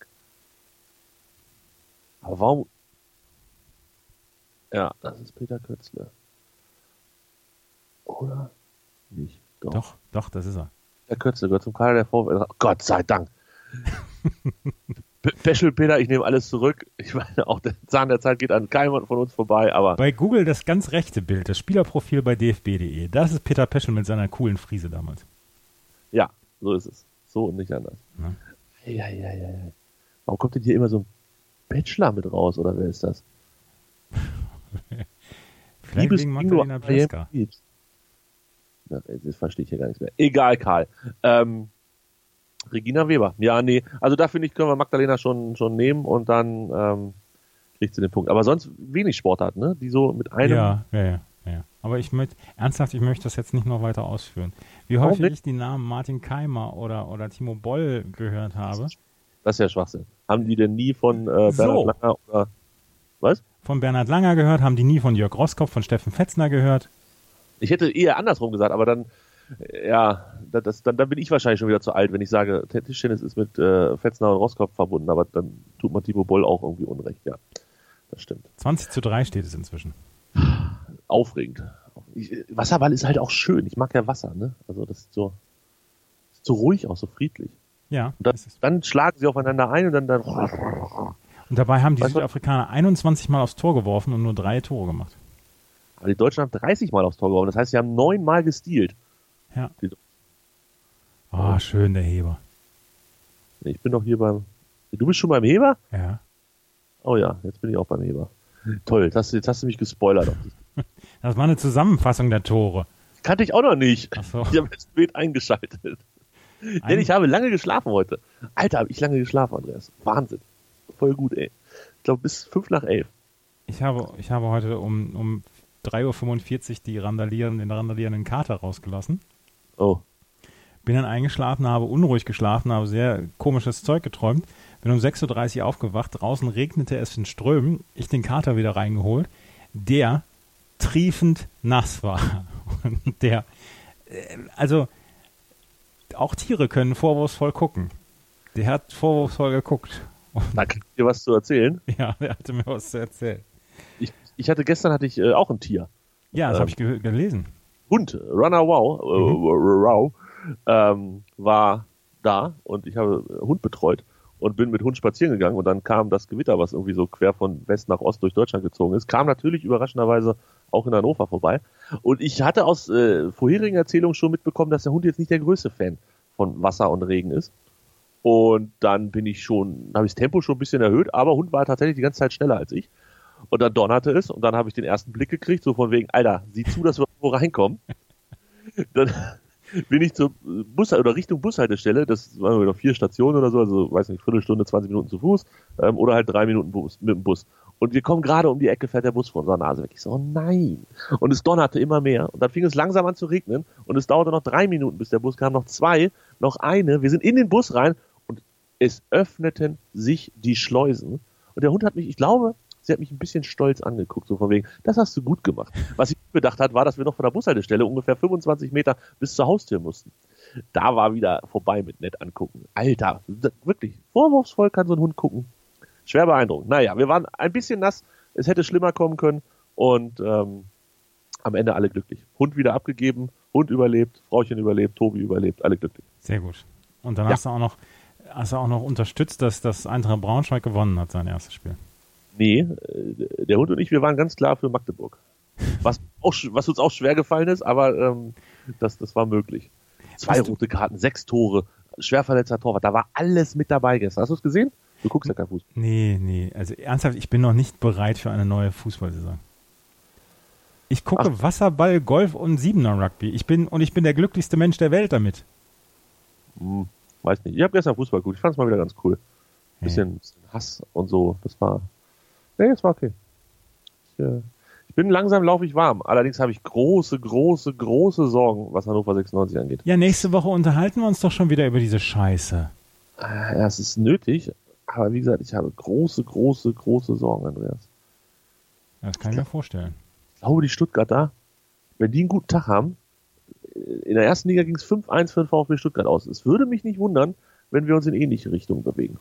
[SPEAKER 5] Aber warum? Ja, das ist Peter Kötzle. Oder? Nicht. Doch.
[SPEAKER 4] Doch, doch, das ist er.
[SPEAKER 5] Peter Kötzle gehört zum Kader der VfL. Gott sei Dank. Peschel Peter, ich nehme alles zurück. Ich meine, auch der Zahn der Zeit geht an keinem von uns vorbei, aber
[SPEAKER 4] Bei Google das ganz rechte Bild, das Spielerprofil bei d f b punkt de. Das ist Peter Peschel mit seiner coolen Frise damals.
[SPEAKER 5] ja, so ist es. So und nicht anders.
[SPEAKER 4] Ja.
[SPEAKER 5] Ja, ja, ja, ja. Warum kommt denn hier immer so ein Bachelor mit raus, oder wer ist das?
[SPEAKER 4] Vielleicht
[SPEAKER 5] Liebes
[SPEAKER 4] wegen
[SPEAKER 5] Bingo,
[SPEAKER 4] Magdalena Brzeska.
[SPEAKER 5] Miami Heat. Na, das verstehe ich hier gar nichts mehr. Egal, Karl. Ähm, Regina Weber. Ja, nee. Also da finde ich, können wir Magdalena schon, schon nehmen und dann ähm, kriegt sie den Punkt. Aber sonst wenig Sportart, ne? Die so mit einem...
[SPEAKER 4] Ja, ja, ja, ja. Aber ich möchte, ernsthaft, ich möchte das jetzt nicht noch weiter ausführen. Wie
[SPEAKER 5] Warum
[SPEAKER 4] häufig
[SPEAKER 5] nicht?
[SPEAKER 4] ich die Namen Martin Keimer oder, oder Timo Boll gehört habe.
[SPEAKER 5] Das ist ja Schwachsinn. Haben die denn nie von äh, Bernhard
[SPEAKER 4] So.
[SPEAKER 5] Langer oder... Was?
[SPEAKER 4] Von Bernhard Langer gehört, haben die nie von Jörg Roskopf, von Steffen Fetzner gehört.
[SPEAKER 5] Ich hätte eher andersrum gesagt, aber dann... Ja, das, das, dann, dann bin ich wahrscheinlich schon wieder zu alt, wenn ich sage, Tischtennis ist mit äh, Fetzner und Roskopf verbunden, aber dann tut man Timo Boll auch irgendwie Unrecht, ja. Das stimmt.
[SPEAKER 4] zwanzig zu drei steht es inzwischen.
[SPEAKER 5] Aufregend. Ich, Wasserball ist halt auch schön. Ich mag ja Wasser, ne? Also das ist so, ist so ruhig auch, so friedlich.
[SPEAKER 4] Ja.
[SPEAKER 5] Und dann,
[SPEAKER 4] das ist,
[SPEAKER 5] dann schlagen sie aufeinander ein und dann, dann
[SPEAKER 4] und dabei haben die
[SPEAKER 5] Weißt du-
[SPEAKER 4] Südafrikaner einundzwanzig Mal aufs Tor geworfen und nur drei Tore gemacht.
[SPEAKER 5] aber die Deutschen haben dreißig Mal aufs Tor geworfen. Das heißt, sie haben neun Mal gestealt.
[SPEAKER 4] Ja.
[SPEAKER 5] Die,
[SPEAKER 4] oh, schön, der Heber.
[SPEAKER 5] ich bin doch hier beim... Du bist schon beim Heber?
[SPEAKER 4] Ja.
[SPEAKER 5] Oh ja, jetzt bin ich auch beim Heber. Toll, jetzt hast du, jetzt hast du mich gespoilert.
[SPEAKER 4] Das war eine Zusammenfassung der Tore.
[SPEAKER 5] Kannte ich auch noch nicht.
[SPEAKER 4] Ach so.
[SPEAKER 5] Ich habe jetzt spät eingeschaltet.
[SPEAKER 4] Ein
[SPEAKER 5] Denn ich habe lange geschlafen heute. Alter, habe ich lange geschlafen, Andreas. Wahnsinn. Voll gut, ey. Ich glaube, bis fünf nach elf.
[SPEAKER 4] Ich habe, ich habe heute um, um drei Uhr fünfundvierzig die randalieren, den randalierenden Kater rausgelassen.
[SPEAKER 5] Oh.
[SPEAKER 4] Bin dann eingeschlafen, habe unruhig geschlafen, habe sehr komisches Zeug geträumt. Bin um sechs Uhr dreißig aufgewacht. Draußen regnete es in Strömen. Ich den Kater wieder reingeholt. Der triefend nass war. Und der, also, auch Tiere können vorwurfsvoll gucken. Der hat vorwurfsvoll geguckt.
[SPEAKER 5] Da kriegt ihr was zu erzählen.
[SPEAKER 4] Ja, der hatte mir was zu erzählen.
[SPEAKER 5] Ich, ich hatte gestern hatte ich äh, auch ein Tier.
[SPEAKER 4] Ja, das
[SPEAKER 5] ähm,
[SPEAKER 4] habe ich ge- gelesen.
[SPEAKER 5] Hund, Runner Wow, äh,
[SPEAKER 4] Mhm.
[SPEAKER 5] Wow ähm, war da und ich habe Hund betreut und bin mit Hund spazieren gegangen und dann kam das Gewitter, was irgendwie so quer von West nach Ost durch Deutschland gezogen ist, kam natürlich überraschenderweise auch in Hannover vorbei. Und ich hatte aus äh, vorherigen Erzählungen schon mitbekommen, dass der Hund jetzt nicht der größte Fan von Wasser und Regen ist. Und dann bin ich schon, habe ich das Tempo schon ein bisschen erhöht, aber Hund war tatsächlich die ganze Zeit schneller als ich. Und dann donnerte es und dann habe ich den ersten Blick gekriegt, so von wegen, Alter, sieh zu, dass wir irgendwo reinkommen. Dann bin ich zur Bus oder Richtung Bushaltestelle, das waren noch vier Stationen oder so, also weiß nicht, Viertelstunde, zwanzig Minuten zu Fuß ähm, oder halt drei Minuten Bus, mit dem Bus. Und wir kommen gerade um die Ecke, fährt der Bus vor unserer Nase weg. Ich so, oh nein. Und es donnerte immer mehr. Und dann fing es langsam an zu regnen und es dauerte noch drei Minuten, bis der Bus kam, noch zwei, noch eine. Wir sind in den Bus rein und es öffneten sich die Schleusen. Und der Hund hat mich, ich glaube, sie hat mich ein bisschen stolz angeguckt, so von wegen, das hast du gut gemacht. Was ich bedacht hat, war, dass wir noch von der Bushaltestelle ungefähr fünfundzwanzig Meter bis zur Haustür mussten. Da war wieder vorbei mit nett angucken. Alter, wirklich, vorwurfsvoll kann so ein Hund gucken. Schwer beeindruckend. Naja, wir waren ein bisschen nass, es hätte schlimmer kommen können und ähm, am Ende alle glücklich. Hund wieder abgegeben, Hund überlebt, Frauchen überlebt, Tobi überlebt, alle glücklich.
[SPEAKER 4] Sehr gut. Und dann
[SPEAKER 5] Ja.
[SPEAKER 4] hast du auch noch, hast du auch noch unterstützt, dass das Eintracht Braunschweig gewonnen hat, sein erstes Spiel.
[SPEAKER 5] Nee, äh, der Hund und ich, wir waren ganz klar für Magdeburg. Was, auch, sch- was uns auch schwer gefallen ist, aber ähm, das, das war möglich. Zwei
[SPEAKER 4] Hast du-
[SPEAKER 5] rote Karten, sechs Tore, schwerverletzter Torwart, da war alles mit dabei gestern. Hast du es gesehen? Du guckst ja kein Fußball.
[SPEAKER 4] Nee, nee. Also ernsthaft, ich bin noch nicht bereit für eine neue Fußballsaison. Ich gucke
[SPEAKER 5] Ach.
[SPEAKER 4] Wasserball, Golf und Siebener Rugby. Ich bin, und ich bin der glücklichste Mensch der Welt damit.
[SPEAKER 5] Hm, weiß nicht. Ich habe gestern Fußball geguckt. Ich fand es mal wieder ganz cool. Bisschen, bisschen Hass und so. Das war. Nee, es war okay. Ich, äh, ich bin langsam, laufe ich warm. Allerdings habe ich große, große, große Sorgen, was Hannover sechsundneunzig angeht.
[SPEAKER 4] Ja, nächste Woche unterhalten wir uns doch schon wieder über diese Scheiße.
[SPEAKER 5] Ja, es ist nötig. Aber wie gesagt, ich habe große, große, große Sorgen, Andreas.
[SPEAKER 4] Das kann ich mir vorstellen.
[SPEAKER 5] Ich glaube, die Stuttgarter, wenn die einen guten Tag haben, in der ersten Liga ging es fünf eins für den VfB Stuttgart aus. Es würde mich nicht wundern, wenn wir uns in ähnliche Richtungen bewegen.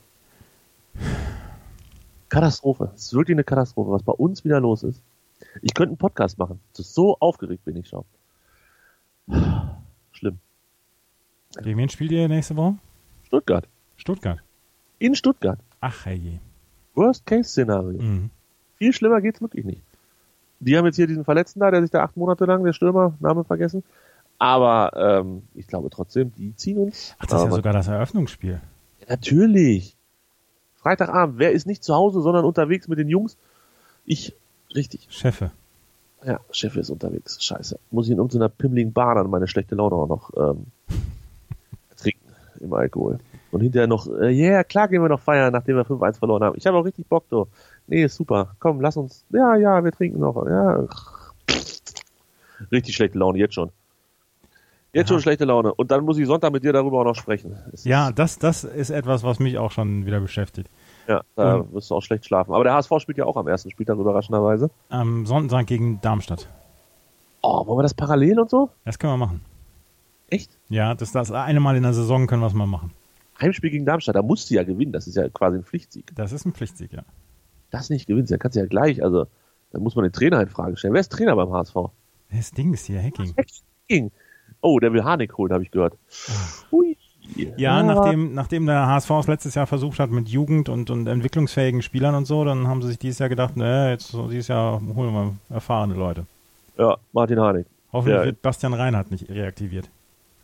[SPEAKER 5] Katastrophe. Es ist wirklich eine Katastrophe, was bei uns wieder los ist. Ich könnte einen Podcast machen. Das ist so aufgeregt bin ich schon. Schlimm.
[SPEAKER 4] Gegen wen spielt ihr nächste Woche?
[SPEAKER 5] Stuttgart.
[SPEAKER 4] Stuttgart.
[SPEAKER 5] In Stuttgart.
[SPEAKER 4] Ach, herrje.
[SPEAKER 5] Worst-Case-Szenario.
[SPEAKER 4] Mhm.
[SPEAKER 5] Viel schlimmer geht's wirklich nicht. Die haben jetzt hier diesen Verletzten da, der sich da acht Monate lang, der Stürmer, Name vergessen. Aber ähm, ich glaube trotzdem, die ziehen uns.
[SPEAKER 4] Ach, das ist ja
[SPEAKER 5] Aber-
[SPEAKER 4] sogar das Eröffnungsspiel.
[SPEAKER 5] Ja, natürlich. Freitagabend. Wer ist nicht zu Hause, sondern unterwegs mit den Jungs? Ich. Richtig.
[SPEAKER 4] Chefe.
[SPEAKER 5] Ja, Chef ist unterwegs. Scheiße. Muss ich in irgendeiner pimmligen Bar dann meine schlechte Laune auch noch ähm, trinken im Alkohol. Und hinterher noch, ja, äh, yeah, klar gehen wir noch feiern, nachdem wir fünf eins verloren haben. Ich habe auch richtig Bock, du. Nee, ist super. Komm, lass uns. Ja, ja, wir trinken noch. Ja. Richtig schlechte Laune, jetzt schon. Jetzt
[SPEAKER 4] Aha.
[SPEAKER 5] schon schlechte Laune. Und dann muss ich Sonntag mit dir darüber auch noch sprechen. Es
[SPEAKER 4] Ja,
[SPEAKER 5] ist,
[SPEAKER 4] das, das ist etwas, was mich auch schon wieder beschäftigt.
[SPEAKER 5] ja, da
[SPEAKER 4] Und-
[SPEAKER 5] wirst du auch schlecht schlafen. Aber der H S V spielt ja auch am ersten Spieltag überraschenderweise.
[SPEAKER 4] Am Sonntag gegen Darmstadt.
[SPEAKER 5] Oh, wollen wir das parallel und so?
[SPEAKER 4] Das können wir machen.
[SPEAKER 5] Echt?
[SPEAKER 4] Ja, das, das eine Mal in der Saison können wir es mal machen.
[SPEAKER 5] Heimspiel gegen Darmstadt, da musst du ja gewinnen. Das ist ja quasi ein Pflichtsieg.
[SPEAKER 4] Das ist ein Pflichtsieg, ja.
[SPEAKER 5] Das nicht gewinnst, dann kannst du ja gleich, also, da muss man den Trainer in Frage stellen. Wer ist Trainer beim H S V?
[SPEAKER 4] Das Ding ist hier, Hacking.
[SPEAKER 5] Hacking. Oh, der will Harnik holen, habe ich gehört. Hui.
[SPEAKER 4] Ja, nachdem, nachdem der H S V es letztes Jahr versucht hat mit Jugend und, und entwicklungsfähigen Spielern und so, dann haben sie sich dieses Jahr gedacht, ne, jetzt so dieses Jahr holen wir erfahrene Leute.
[SPEAKER 5] Ja, Martin Harnik.
[SPEAKER 4] Hoffentlich
[SPEAKER 5] Ja.
[SPEAKER 4] wird Bastian Reinhardt nicht reaktiviert.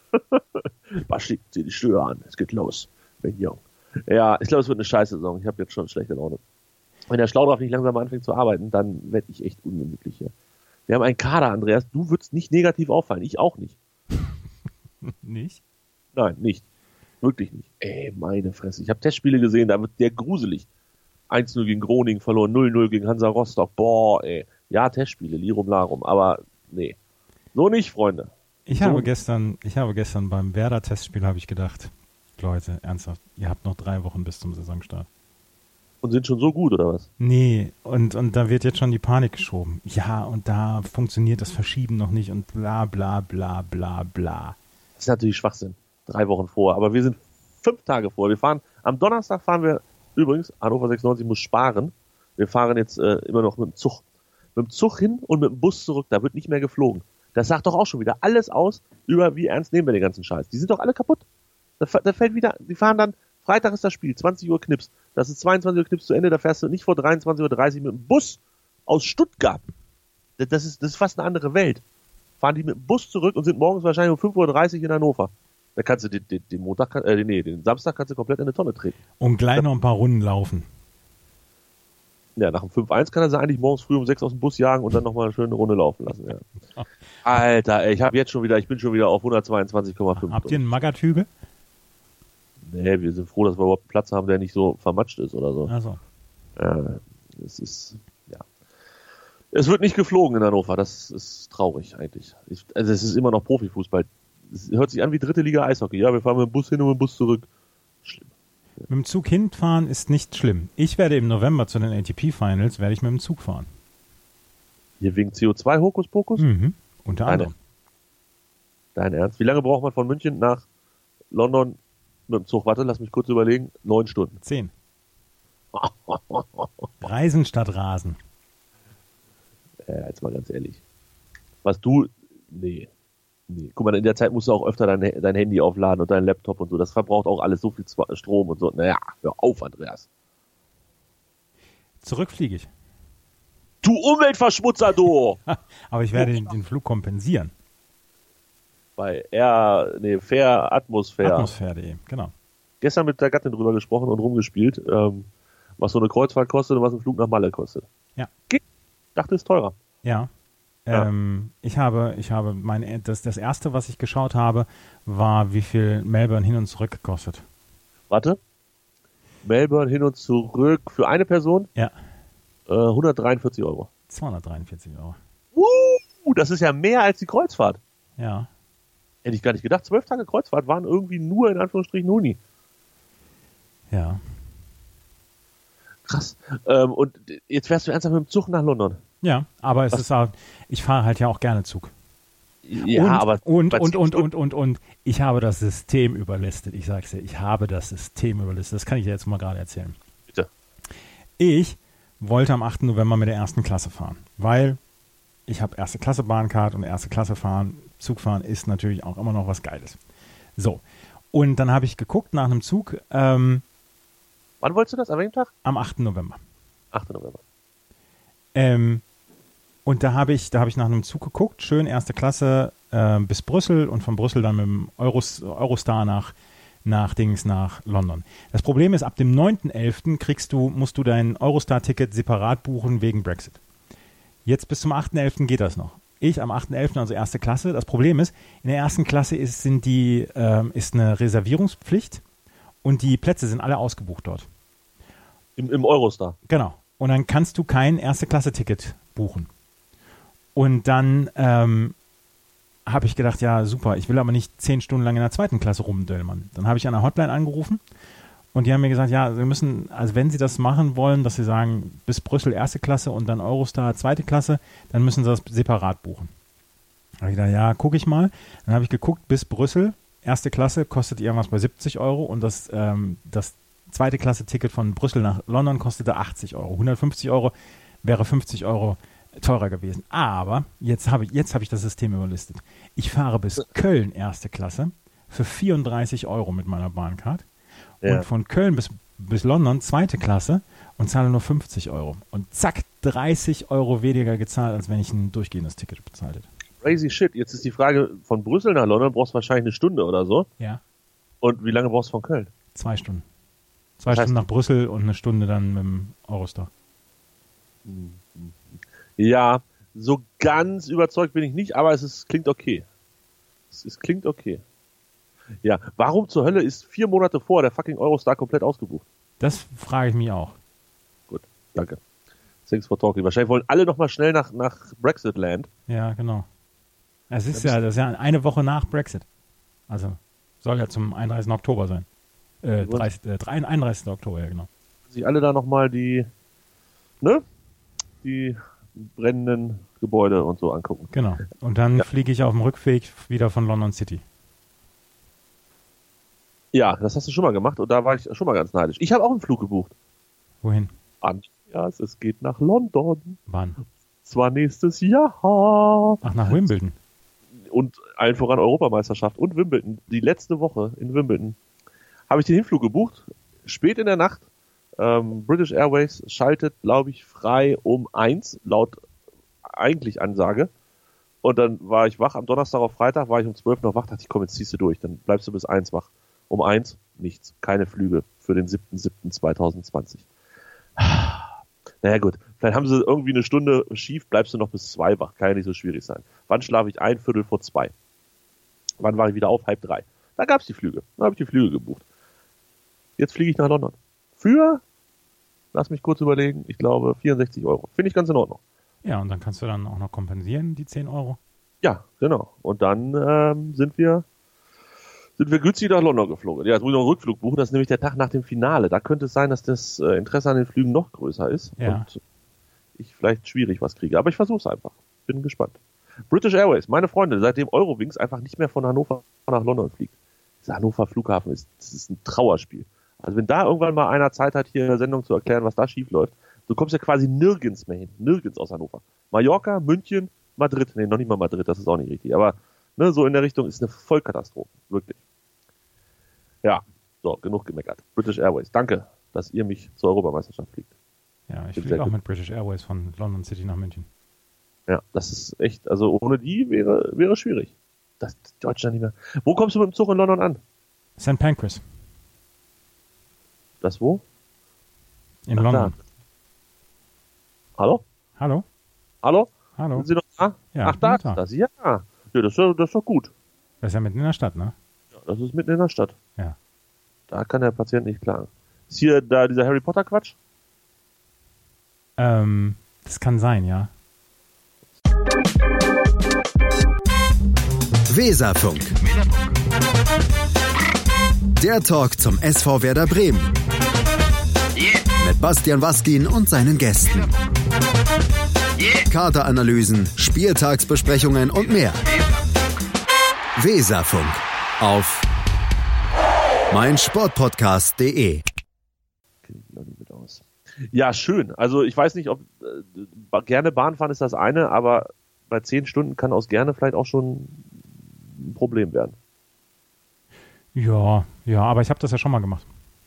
[SPEAKER 5] Baschi, zieh die Schuhe an, es geht los. Bin jung. Ja, ich glaube, es wird eine scheiße Saison. Ich habe jetzt schon schlechte Laune. Wenn der Schlaudraff nicht langsam anfängt zu arbeiten, dann werde ich echt ungemütlich hier. Wir haben einen Kader, Andreas. Du würdest nicht negativ auffallen. Ich auch nicht.
[SPEAKER 4] Nicht?
[SPEAKER 5] Nein, nicht. Wirklich nicht. Ey, meine Fresse. Ich habe Testspiele gesehen, da wird der gruselig. eins null gegen Groningen verloren, null null gegen Hansa Rostock. Boah, ey. Ja, Testspiele, Lirum Larum. Aber nee. So nicht, Freunde.
[SPEAKER 4] Ich
[SPEAKER 5] so
[SPEAKER 4] habe
[SPEAKER 5] nicht.
[SPEAKER 4] gestern, ich habe gestern beim Werder-Testspiel habe ich gedacht, Leute, ernsthaft, ihr habt noch drei Wochen bis zum Saisonstart.
[SPEAKER 5] Und sind schon so gut, oder was?
[SPEAKER 4] Nee, und, und da wird jetzt schon die Panik geschoben. Ja, und da funktioniert das Verschieben noch nicht und bla bla bla bla bla.
[SPEAKER 5] Das ist natürlich Schwachsinn. Drei Wochen vor. Aber wir sind fünf Tage vor. Wir fahren, am Donnerstag fahren wir, übrigens, Hannover sechsundneunzig muss sparen. Wir fahren jetzt äh, immer noch mit dem Zug. Mit dem Zug hin und mit dem Bus zurück. Da wird nicht mehr geflogen. Das sagt doch auch schon wieder alles aus über, wie ernst nehmen wir den ganzen Scheiß. Die sind doch alle kaputt. Da, da fällt wieder, die fahren dann, Freitag ist das Spiel, zwanzig Uhr Knips. Das ist zweiundzwanzig Uhr Knips zu Ende, da fährst du nicht vor dreiundzwanzig Uhr dreißig mit dem Bus aus Stuttgart. Das ist, das ist fast eine andere Welt. Fahren die mit dem Bus zurück und sind morgens wahrscheinlich um fünf Uhr dreißig in Hannover. Da kannst du den, den, den Montag, äh, nee, den Samstag kannst du komplett in eine Tonne treten.
[SPEAKER 4] Und gleich noch ein paar Runden laufen.
[SPEAKER 5] Ja, nach dem fünf eins kann er sie eigentlich morgens früh um sechs aus dem Bus jagen und dann nochmal eine schöne Runde laufen lassen. Ja. Alter, ey, ich habe jetzt schon wieder, ich bin schon wieder auf hundertzweiundzwanzig Komma fünf.
[SPEAKER 4] Habt ihr einen Maggertügel?
[SPEAKER 5] Nee, wir sind froh, dass wir überhaupt einen Platz haben, der nicht so vermatscht ist oder so.
[SPEAKER 4] Also.
[SPEAKER 5] Ja, es ist, ja. Es wird nicht geflogen in Hannover, das ist traurig eigentlich. Ich, also es ist immer noch Profifußball. Es hört sich an wie dritte Liga Eishockey. Ja, wir fahren mit dem Bus hin und mit dem Bus zurück. Schlimm.
[SPEAKER 4] Mit dem Zug hinfahren ist nicht schlimm. Ich werde im November zu den A T P Finals, werde ich mit dem Zug fahren.
[SPEAKER 5] Hier wegen C O zwei Hokuspokus?
[SPEAKER 4] Mhm, unter
[SPEAKER 5] Deine,
[SPEAKER 4] anderem.
[SPEAKER 5] Dein Ernst? Wie lange braucht man von München nach London mit dem Zug? Warte, lass mich kurz überlegen. Neun Stunden.
[SPEAKER 4] Zehn. Reisen statt Rasen.
[SPEAKER 5] Ja, jetzt mal ganz ehrlich. Was du, nee. Nee. Guck mal, in der Zeit musst du auch öfter dein, dein Handy aufladen und dein Laptop und so. Das verbraucht auch alles so viel Strom und so. Naja, hör auf, Andreas.
[SPEAKER 4] Zurückfliege ich.
[SPEAKER 5] Du Umweltverschmutzer, du!
[SPEAKER 4] Aber ich werde den, den Flug kompensieren.
[SPEAKER 5] Bei Air, nee, Fair Atmosphäre.
[SPEAKER 4] Atmosphäre punkt de, genau.
[SPEAKER 5] Gestern mit der Gattin drüber gesprochen und rumgespielt, ähm, was so eine Kreuzfahrt kostet und was ein Flug nach Malle kostet.
[SPEAKER 4] Ja.
[SPEAKER 5] Ich dachte, ist teurer.
[SPEAKER 4] Ja.
[SPEAKER 5] Ja.
[SPEAKER 4] Ähm, ich habe, ich habe mein, das, das erste, was ich geschaut habe, war, wie viel Melbourne hin und zurück kostet.
[SPEAKER 5] Warte. Melbourne hin und zurück für eine Person?
[SPEAKER 4] Ja.
[SPEAKER 5] Äh, hundertdreiundvierzig Euro.
[SPEAKER 4] zweihundertdreiundvierzig Euro.
[SPEAKER 5] Uh, das ist ja mehr als die Kreuzfahrt.
[SPEAKER 4] Ja.
[SPEAKER 5] Hätte ich gar nicht gedacht. Zwölf Tage Kreuzfahrt waren irgendwie nur in Anführungsstrichen Uni.
[SPEAKER 4] Ja.
[SPEAKER 5] Krass. Ähm, und jetzt fährst du ernsthaft mit dem Zug nach London.
[SPEAKER 4] Ja, aber es
[SPEAKER 5] Was?
[SPEAKER 4] ist auch, ich fahre halt ja auch gerne Zug.
[SPEAKER 5] Ja,
[SPEAKER 4] und,
[SPEAKER 5] aber
[SPEAKER 4] und,
[SPEAKER 5] bei
[SPEAKER 4] und,
[SPEAKER 5] zehn
[SPEAKER 4] und,
[SPEAKER 5] Stunden-
[SPEAKER 4] und, und, und, ich habe das System überlistet. Ich sag's dir, ich habe das System überlistet. Das kann ich dir jetzt mal gerade erzählen.
[SPEAKER 5] Bitte.
[SPEAKER 4] Ich wollte am achten November mit der ersten Klasse fahren, weil ich habe erste Klasse Bahncard und erste Klasse fahren, Zug fahren ist natürlich auch immer noch was Geiles. So, und dann habe ich geguckt nach einem Zug ähm,
[SPEAKER 5] Wann wolltest du das? An welchem Tag?
[SPEAKER 4] am achten November.
[SPEAKER 5] achten November.
[SPEAKER 4] Ähm, und da habe ich, da habe ich nach einem Zug geguckt, schön erste Klasse äh, bis Brüssel und von Brüssel dann mit dem Euros, Eurostar nach, nach Dings nach London. Das Problem ist, ab dem neunten elften kriegst du, musst du dein Eurostar-Ticket separat buchen wegen Brexit. Jetzt bis zum achten elften geht das noch. Ich am achten elften also erste Klasse. Das Problem ist, in der ersten Klasse ist, sind die, ähm, ist eine Reservierungspflicht und die Plätze sind alle ausgebucht dort.
[SPEAKER 5] Im, im Eurostar.
[SPEAKER 4] Genau. Und dann kannst du kein Erste-Klasse-Ticket buchen. Und dann ähm, habe ich gedacht, ja super, ich will aber nicht zehn Stunden lang in der zweiten Klasse rumdöllern. Dann habe ich an der Hotline angerufen und die haben mir gesagt, ja, wir müssen, also wenn sie das machen wollen, dass sie sagen, bis Brüssel erste Klasse und dann Eurostar zweite Klasse, dann müssen sie das separat buchen. Da habe ich gedacht, ja, gucke ich mal. Dann habe ich geguckt, bis Brüssel, erste Klasse, kostet irgendwas bei siebzig Euro und das, ähm, das zweite Klasse-Ticket von Brüssel nach London kostete achtzig Euro. hundertfünfzig Euro wäre fünfzig Euro teurer gewesen. Aber jetzt habe ich, jetzt habe ich das System überlistet. Ich fahre bis Köln erste Klasse für vierunddreißig Euro mit meiner Bahncard
[SPEAKER 5] Ja.
[SPEAKER 4] und von Köln bis, bis London zweite Klasse und zahle nur fünfzig Euro. Und zack, dreißig Euro weniger gezahlt, als wenn ich ein durchgehendes Ticket bezahlt hätte.
[SPEAKER 5] crazy shit. Jetzt ist die Frage, von Brüssel nach London brauchst du wahrscheinlich eine Stunde oder so.
[SPEAKER 4] Ja.
[SPEAKER 5] Und wie lange brauchst du von Köln?
[SPEAKER 4] Zwei Stunden. Zwei
[SPEAKER 5] Das heißt-
[SPEAKER 4] Stunden nach Brüssel und eine Stunde dann mit dem Eurostar.
[SPEAKER 5] Ja, so ganz überzeugt bin ich nicht, aber es ist, klingt okay. Es, es klingt okay. Ja, warum zur Hölle ist vier Monate vor der fucking Eurostar komplett ausgebucht?
[SPEAKER 4] Das frage ich mich auch.
[SPEAKER 5] Gut, danke. Thanks for talking. Wahrscheinlich wollen alle nochmal schnell nach, nach Brexit-Land.
[SPEAKER 4] Ja, genau. Es ist ja, das ist ja eine Woche nach Brexit. Also soll ja zum einunddreißigsten Oktober sein. Äh, dreißig, äh, einunddreißigsten Oktober, ja genau.
[SPEAKER 5] Sich alle da nochmal die, ne? Die brennenden Gebäude und so angucken.
[SPEAKER 4] Genau. Und dann
[SPEAKER 5] Ja.
[SPEAKER 4] fliege ich auf dem Rückweg wieder von London City.
[SPEAKER 5] Ja, das hast du schon mal gemacht und da war ich schon mal ganz neidisch. Ich habe auch einen Flug gebucht.
[SPEAKER 4] Wohin?
[SPEAKER 5] Andreas, es geht nach London.
[SPEAKER 4] Wann?
[SPEAKER 5] Zwar nächstes Jahr.
[SPEAKER 4] Ach, nach Wimbledon.
[SPEAKER 5] Und allen voran Europameisterschaft und Wimbledon. Die letzte Woche in Wimbledon habe ich den Hinflug gebucht. Spät in der Nacht. Ähm, British Airways schaltet, glaube ich, frei um eins, laut eigentlich Ansage. Und dann war ich wach. Am Donnerstag auf Freitag war ich um zwölf noch wach. Dachte ich, komm, jetzt ziehst du durch. Dann bleibst du bis eins wach. Um eins nichts. Keine Flüge für den siebten siebten zweitausendzwanzig. Naja gut, vielleicht haben sie irgendwie eine Stunde schief, bleibst du noch bis zwei wach. Kann ja nicht so schwierig sein. Wann schlafe ich ein? Viertel vor zwei. Wann war ich wieder auf? Halb drei. Da gab es die Flüge. Da habe ich die Flüge gebucht. Jetzt fliege ich nach London. Für, lass mich kurz überlegen, ich glaube vierundsechzig Euro. Finde ich ganz in Ordnung.
[SPEAKER 4] Ja, und dann kannst du dann auch noch kompensieren, die zehn Euro.
[SPEAKER 5] Ja, genau. Und dann ähm, sind wir sind wir günstig nach London geflogen. Ja, jetzt muss ich noch einen Rückflug buchen. Das ist nämlich der Tag nach dem Finale. Da könnte es sein, dass das äh, Interesse an den Flügen noch größer ist.
[SPEAKER 4] Ja.
[SPEAKER 5] Und ich vielleicht schwierig was kriege. Aber ich versuche es einfach. Bin gespannt. British Airways, meine Freunde, seitdem Eurowings einfach nicht mehr von Hannover nach London fliegt. Dieser Hannover Flughafen ist, das ist ein Trauerspiel. Also wenn da irgendwann mal einer Zeit hat, hier in der Sendung zu erklären, was da schief läuft, du kommst ja quasi nirgends mehr hin. Nirgends aus Hannover. Mallorca, München, Madrid. Nee, noch nicht mal Madrid, das ist auch nicht richtig. Aber ne, so in der Richtung ist eine Vollkatastrophe. Wirklich. Ja, so, genug gemeckert. British Airways, danke, dass ihr mich zur Europameisterschaft fliegt.
[SPEAKER 4] Ja, ich
[SPEAKER 5] Bin
[SPEAKER 4] fliege
[SPEAKER 5] sehr
[SPEAKER 4] auch
[SPEAKER 5] gut.
[SPEAKER 4] mit British Airways von London City nach München.
[SPEAKER 5] Ja, das ist echt, also ohne die wäre, wäre schwierig. Das Deutschland nicht mehr. Wo kommst du mit dem Zug in London an?
[SPEAKER 4] Sankt Pancras
[SPEAKER 5] Das wo?
[SPEAKER 4] in
[SPEAKER 5] Ach,
[SPEAKER 4] London.
[SPEAKER 5] da. Hallo?
[SPEAKER 4] Hallo?
[SPEAKER 5] Hallo?
[SPEAKER 4] Hallo?
[SPEAKER 5] Sind Sie noch da?
[SPEAKER 4] Ja,
[SPEAKER 5] Ach,
[SPEAKER 4] ich
[SPEAKER 5] da
[SPEAKER 4] bin
[SPEAKER 5] ist
[SPEAKER 4] da.
[SPEAKER 5] das. Ja. Ja, das ist, ja- das ist doch gut.
[SPEAKER 4] Das ist ja mitten in der Stadt, ne?
[SPEAKER 5] Ja, das ist mitten in der Stadt.
[SPEAKER 4] Ja.
[SPEAKER 5] Da kann der Patient nicht klagen. Ist hier da dieser Harry Potter Quatsch?
[SPEAKER 4] Ähm, das kann sein, ja.
[SPEAKER 3] Weserfunk. Der Talk zum S V Werder Bremen. Mit Bastian Waskin und seinen Gästen. Kaderanalysen, Spieltagsbesprechungen und mehr. Weserfunk auf meinsportpodcast punkt de.
[SPEAKER 5] Ja, schön. Also ich weiß nicht, ob äh, gerne Bahn fahren ist das eine, aber bei zehn Stunden kann aus gerne vielleicht auch schon ein Problem werden.
[SPEAKER 4] Ja, ja, aber ich habe das ja schon mal gemacht.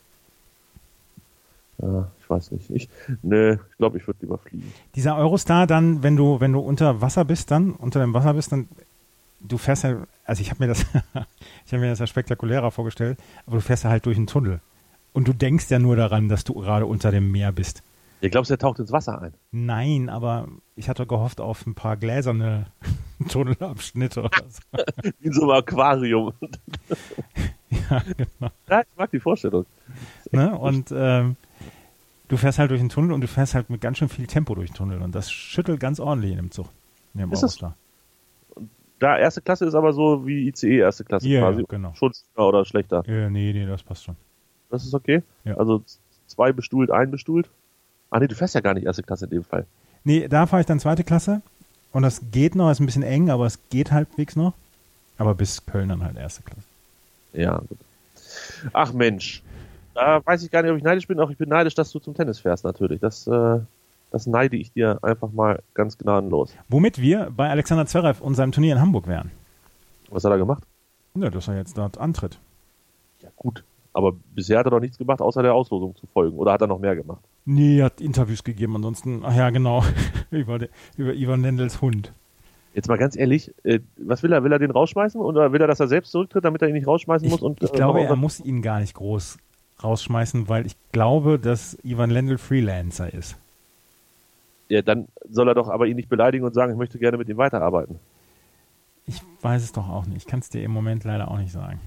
[SPEAKER 5] Ja, ich weiß nicht. Ich, nee, ich glaube, ich würde lieber fliegen.
[SPEAKER 4] Dieser Eurostar dann, wenn du, wenn du unter Wasser bist, dann, unter dem Wasser bist, dann, du fährst ja, also ich habe mir das, ich habe mir das ja spektakulärer vorgestellt, aber du fährst ja halt durch einen Tunnel. Und du denkst ja nur daran, dass du gerade unter dem Meer bist.
[SPEAKER 5] Ihr glaubst, der taucht ins Wasser ein?
[SPEAKER 4] Nein, aber ich hatte gehofft auf ein paar gläserne Tunnelabschnitte oder so.
[SPEAKER 5] Wie in so einem Aquarium.
[SPEAKER 4] Ja, genau.
[SPEAKER 5] Ja, ich mag die Vorstellung.
[SPEAKER 4] Ne? Und ähm, du fährst halt durch den Tunnel und du fährst halt mit ganz schön viel Tempo durch den Tunnel. Und das schüttelt ganz ordentlich in dem Zug. In dem
[SPEAKER 5] Ist das-
[SPEAKER 4] Eurostar.
[SPEAKER 5] Da erste Klasse ist aber so wie I C E erste Klasse
[SPEAKER 4] Ja,
[SPEAKER 5] quasi.
[SPEAKER 4] ja, genau.
[SPEAKER 5] Schon schlimmer oder schlechter.
[SPEAKER 4] Ja, nee, nee, das passt schon.
[SPEAKER 5] Das ist okay?
[SPEAKER 4] Ja.
[SPEAKER 5] Also zwei bestuhlt, ein bestuhlt? Ah nee, du fährst ja gar nicht erste Klasse in dem Fall.
[SPEAKER 4] Nee, da fahre ich dann zweite Klasse. Und das geht noch, ist ein bisschen eng, aber es geht halbwegs noch. Aber bis Köln dann halt erste Klasse.
[SPEAKER 5] Ja, gut. Ach Mensch. Da weiß ich gar nicht, ob ich neidisch bin. Auch ich bin neidisch, dass du zum Tennis fährst natürlich. Das, äh, das neide ich dir einfach mal ganz gnadenlos.
[SPEAKER 4] Womit wir bei Alexander Zverev und seinem Turnier in Hamburg wären.
[SPEAKER 5] Was hat er gemacht?
[SPEAKER 4] Ja, dass er jetzt dort antritt.
[SPEAKER 5] Ja gut. Aber bisher hat er doch nichts gemacht, außer der Auslosung zu folgen. Oder hat er noch mehr gemacht?
[SPEAKER 4] Nee, er hat Interviews gegeben. Ansonsten, ach ja, genau, über, de, über Ivan Lendls Hund.
[SPEAKER 5] Jetzt mal ganz ehrlich, äh, was will er? Will er den rausschmeißen oder will er, dass er selbst zurücktritt, damit er ihn nicht rausschmeißen muss?
[SPEAKER 4] Ich,
[SPEAKER 5] Und,
[SPEAKER 4] ich
[SPEAKER 5] äh,
[SPEAKER 4] glaube, er muss ihn gar nicht groß rausschmeißen, weil ich glaube, dass Ivan Lendl Freelancer ist.
[SPEAKER 5] Ja, dann soll er doch aber ihn nicht beleidigen und sagen, ich möchte gerne mit ihm weiterarbeiten.
[SPEAKER 4] Ich weiß es doch auch nicht. Ich kann es dir im Moment leider auch nicht sagen.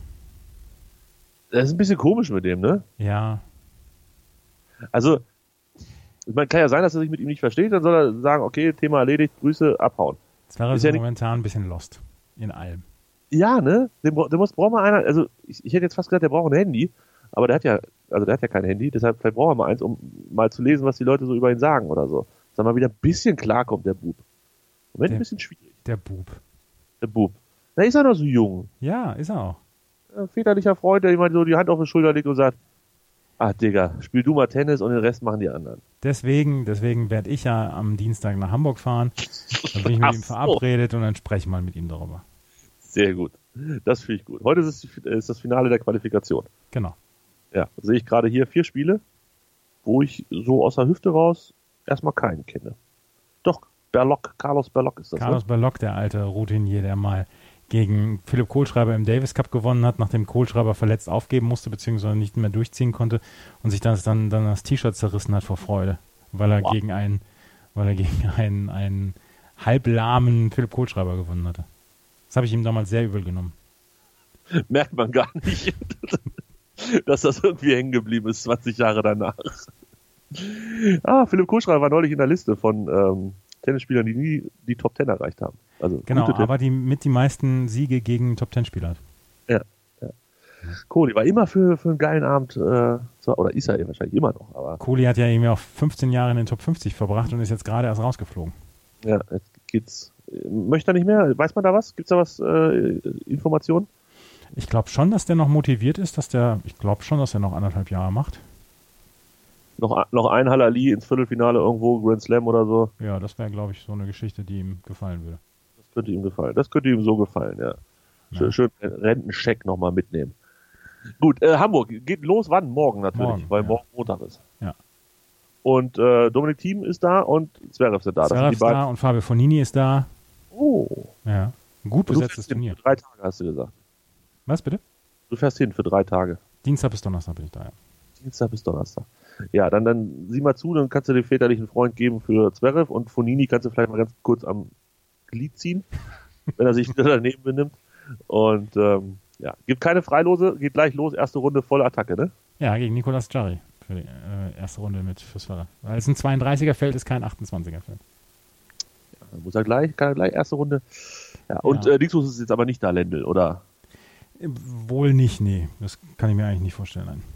[SPEAKER 5] Das ist ein bisschen komisch mit dem, ne?
[SPEAKER 4] Ja.
[SPEAKER 5] Also, ich meine, kann ja sein, dass er sich mit ihm nicht versteht, dann soll er sagen, okay, Thema erledigt, Grüße, abhauen.
[SPEAKER 4] Das wäre
[SPEAKER 5] ist
[SPEAKER 4] so
[SPEAKER 5] ja
[SPEAKER 4] momentan ein bisschen lost in allem.
[SPEAKER 5] Ja, ne? Der, der muss, braucht mal einer, also ich, ich hätte jetzt fast gesagt, der braucht ein Handy, aber der hat ja, also der hat ja kein Handy, deshalb vielleicht braucht er mal eins, um mal zu lesen, was die Leute so über ihn sagen oder so. Dass er mal wieder ein bisschen klarkommt, der Bub. Im Moment
[SPEAKER 4] Der-
[SPEAKER 5] ein bisschen schwierig,
[SPEAKER 4] Der Bub.
[SPEAKER 5] der Bub. Na, ist er noch so jung.
[SPEAKER 4] Ja, ist er auch.
[SPEAKER 5] Ein väterlicher Freund, der jemand so die Hand auf die Schulter legt und sagt, ah, Digga, spiel du mal Tennis und den Rest machen die anderen.
[SPEAKER 4] Deswegen, deswegen werde ich ja am Dienstag nach Hamburg fahren. Dann bin ich mit
[SPEAKER 5] Ach
[SPEAKER 4] ihm
[SPEAKER 5] so.
[SPEAKER 4] verabredet und dann spreche ich mal mit ihm darüber.
[SPEAKER 5] Sehr gut. Das finde ich gut. Heute ist, es, ist das Finale der Qualifikation.
[SPEAKER 4] Genau.
[SPEAKER 5] Ja, sehe ich gerade hier vier Spiele, wo ich so aus der Hüfte raus erstmal keinen kenne. Doch, Berlock, Carlos Berlock ist das.
[SPEAKER 4] Carlos
[SPEAKER 5] Ne?
[SPEAKER 4] Berlock, der alte Routinier, der mal gegen Philipp Kohlschreiber im Davis Cup gewonnen hat, nachdem Kohlschreiber verletzt aufgeben musste, beziehungsweise nicht mehr durchziehen konnte und sich das dann, dann das T-Shirt zerrissen hat vor Freude, weil er
[SPEAKER 5] Wow.
[SPEAKER 4] gegen einen, weil er gegen einen, einen halblahmen Philipp Kohlschreiber gewonnen hatte. Das habe ich ihm damals sehr übel genommen.
[SPEAKER 5] Merkt man gar nicht, dass das irgendwie hängen geblieben ist, zwanzig Jahre danach. Ah, Philipp Kohlschreiber war neulich in der Liste von ähm, Tennisspielern, die nie die Top Ten erreicht haben. Also
[SPEAKER 4] Genau,
[SPEAKER 5] gute
[SPEAKER 4] aber die mit die meisten Siege gegen Top-Ten-Spieler hat.
[SPEAKER 5] Ja, ja. Kohli war immer für, für einen geilen Abend, äh, so, oder ist er wahrscheinlich immer noch, aber
[SPEAKER 4] Kohli hat ja irgendwie auch fünfzehn Jahre in den Top fünfzig verbracht und ist jetzt gerade erst rausgeflogen.
[SPEAKER 5] ja, jetzt geht's. Möchte er nicht mehr? Weiß man da was? Gibt's da was, äh, Informationen?
[SPEAKER 4] Ich glaube schon, dass der noch motiviert ist, dass der, ich glaube schon, dass er noch anderthalb Jahre macht.
[SPEAKER 5] Noch, noch ein Halali ins Viertelfinale irgendwo, Grand Slam oder so.
[SPEAKER 4] Ja, das wäre, glaube ich, so eine Geschichte, die ihm gefallen würde.
[SPEAKER 5] Das könnte ihm gefallen. Das könnte ihm so gefallen, ja. Schön,
[SPEAKER 4] Ja.
[SPEAKER 5] schön Rentenscheck nochmal mitnehmen. Gut, äh, Hamburg geht los, wann? Morgen natürlich,
[SPEAKER 4] Morgen,
[SPEAKER 5] weil
[SPEAKER 4] ja.
[SPEAKER 5] morgen Montag ist.
[SPEAKER 4] Ja.
[SPEAKER 5] Und äh, Dominik Thiem ist da und Zverev sind da. Das sind
[SPEAKER 4] Zverev
[SPEAKER 5] die
[SPEAKER 4] ist da
[SPEAKER 5] beiden.
[SPEAKER 4] und Fabio Fonini ist da.
[SPEAKER 5] Oh.
[SPEAKER 4] Ja, ein gut
[SPEAKER 5] Du
[SPEAKER 4] besetztes
[SPEAKER 5] fährst hin
[SPEAKER 4] Turnier.
[SPEAKER 5] für drei Tage, hast du gesagt.
[SPEAKER 4] Was bitte?
[SPEAKER 5] Du fährst hin für drei Tage.
[SPEAKER 4] Dienstag bis Donnerstag bin ich da, ja.
[SPEAKER 5] Dienstag bis Donnerstag. Ja, dann, dann sieh mal zu, dann kannst du den väterlichen Freund geben für Zverev und Fonini kannst du vielleicht mal ganz kurz am Glied ziehen, wenn er sich daneben benimmt. Und ähm, ja, gibt keine Freilose, geht gleich los, erste Runde volle Attacke, ne?
[SPEAKER 4] Ja, gegen Nicolas Jarry für die äh, erste Runde mit fürs Zverev. Weil es ein zweiunddreißiger-Feld ist, kein achtundzwanziger-Feld.
[SPEAKER 5] Dann muss er gleich, kann er gleich erste Runde. Ja, und
[SPEAKER 4] Ja.
[SPEAKER 5] äh, Dixus ist jetzt aber nicht da, Lendl, oder?
[SPEAKER 4] Wohl nicht, nee. Das kann ich mir eigentlich nicht vorstellen. Nein.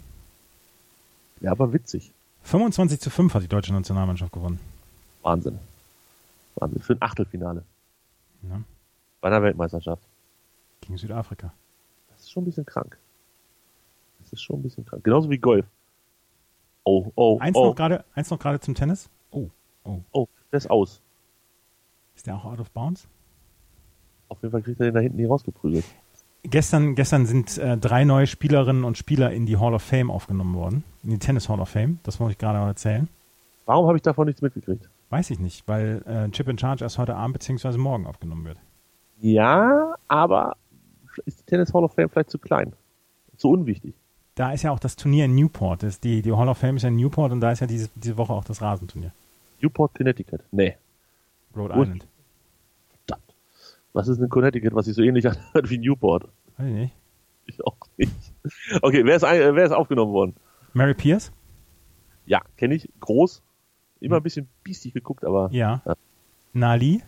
[SPEAKER 5] Ja, aber witzig.
[SPEAKER 4] fünfundzwanzig zu fünf hat die deutsche Nationalmannschaft gewonnen.
[SPEAKER 5] Wahnsinn. Wahnsinn. Für ein Achtelfinale.
[SPEAKER 4] Ja.
[SPEAKER 5] Bei einer Weltmeisterschaft.
[SPEAKER 4] Gegen Südafrika.
[SPEAKER 5] Das ist schon ein bisschen krank. Das ist schon ein bisschen krank. Genauso wie Golf. Oh, oh,
[SPEAKER 4] Eins
[SPEAKER 5] oh.
[SPEAKER 4] noch gerade, eins noch gerade zum Tennis. Oh, oh.
[SPEAKER 5] Oh, der ist aus.
[SPEAKER 4] Ist der auch out of bounds?
[SPEAKER 5] Auf jeden Fall kriegt er den da hinten nicht rausgeprügelt.
[SPEAKER 4] Gestern, gestern sind äh, drei neue Spielerinnen und Spieler in die Hall of Fame aufgenommen worden. In die Tennis Hall of Fame. Das wollte ich gerade mal erzählen.
[SPEAKER 5] Warum habe ich davon nichts mitgekriegt?
[SPEAKER 4] Weiß ich nicht, weil äh, Chip in Charge erst heute Abend bzw. morgen aufgenommen wird.
[SPEAKER 5] Ja, aber ist die Tennis Hall of Fame vielleicht zu klein? Zu unwichtig?
[SPEAKER 4] Da ist ja auch das Turnier in Newport. Das ist die, die Hall of Fame ist ja in Newport und da ist ja diese, diese Woche auch das Rasenturnier.
[SPEAKER 5] Newport, Connecticut? Nee.
[SPEAKER 4] Rhode
[SPEAKER 5] Und-
[SPEAKER 4] Island.
[SPEAKER 5] Verdammt. Was ist denn Connecticut, was sich so ähnlich anhört wie Newport?
[SPEAKER 4] Weiß ich nicht.
[SPEAKER 5] Ich auch nicht. Okay, wer ist, ein, äh, wer ist aufgenommen worden?
[SPEAKER 4] Mary Pierce?
[SPEAKER 5] Ja, kenne ich. Groß. Immer ein bisschen biestig geguckt, aber
[SPEAKER 4] Ja.
[SPEAKER 5] Ja.
[SPEAKER 4] Nali?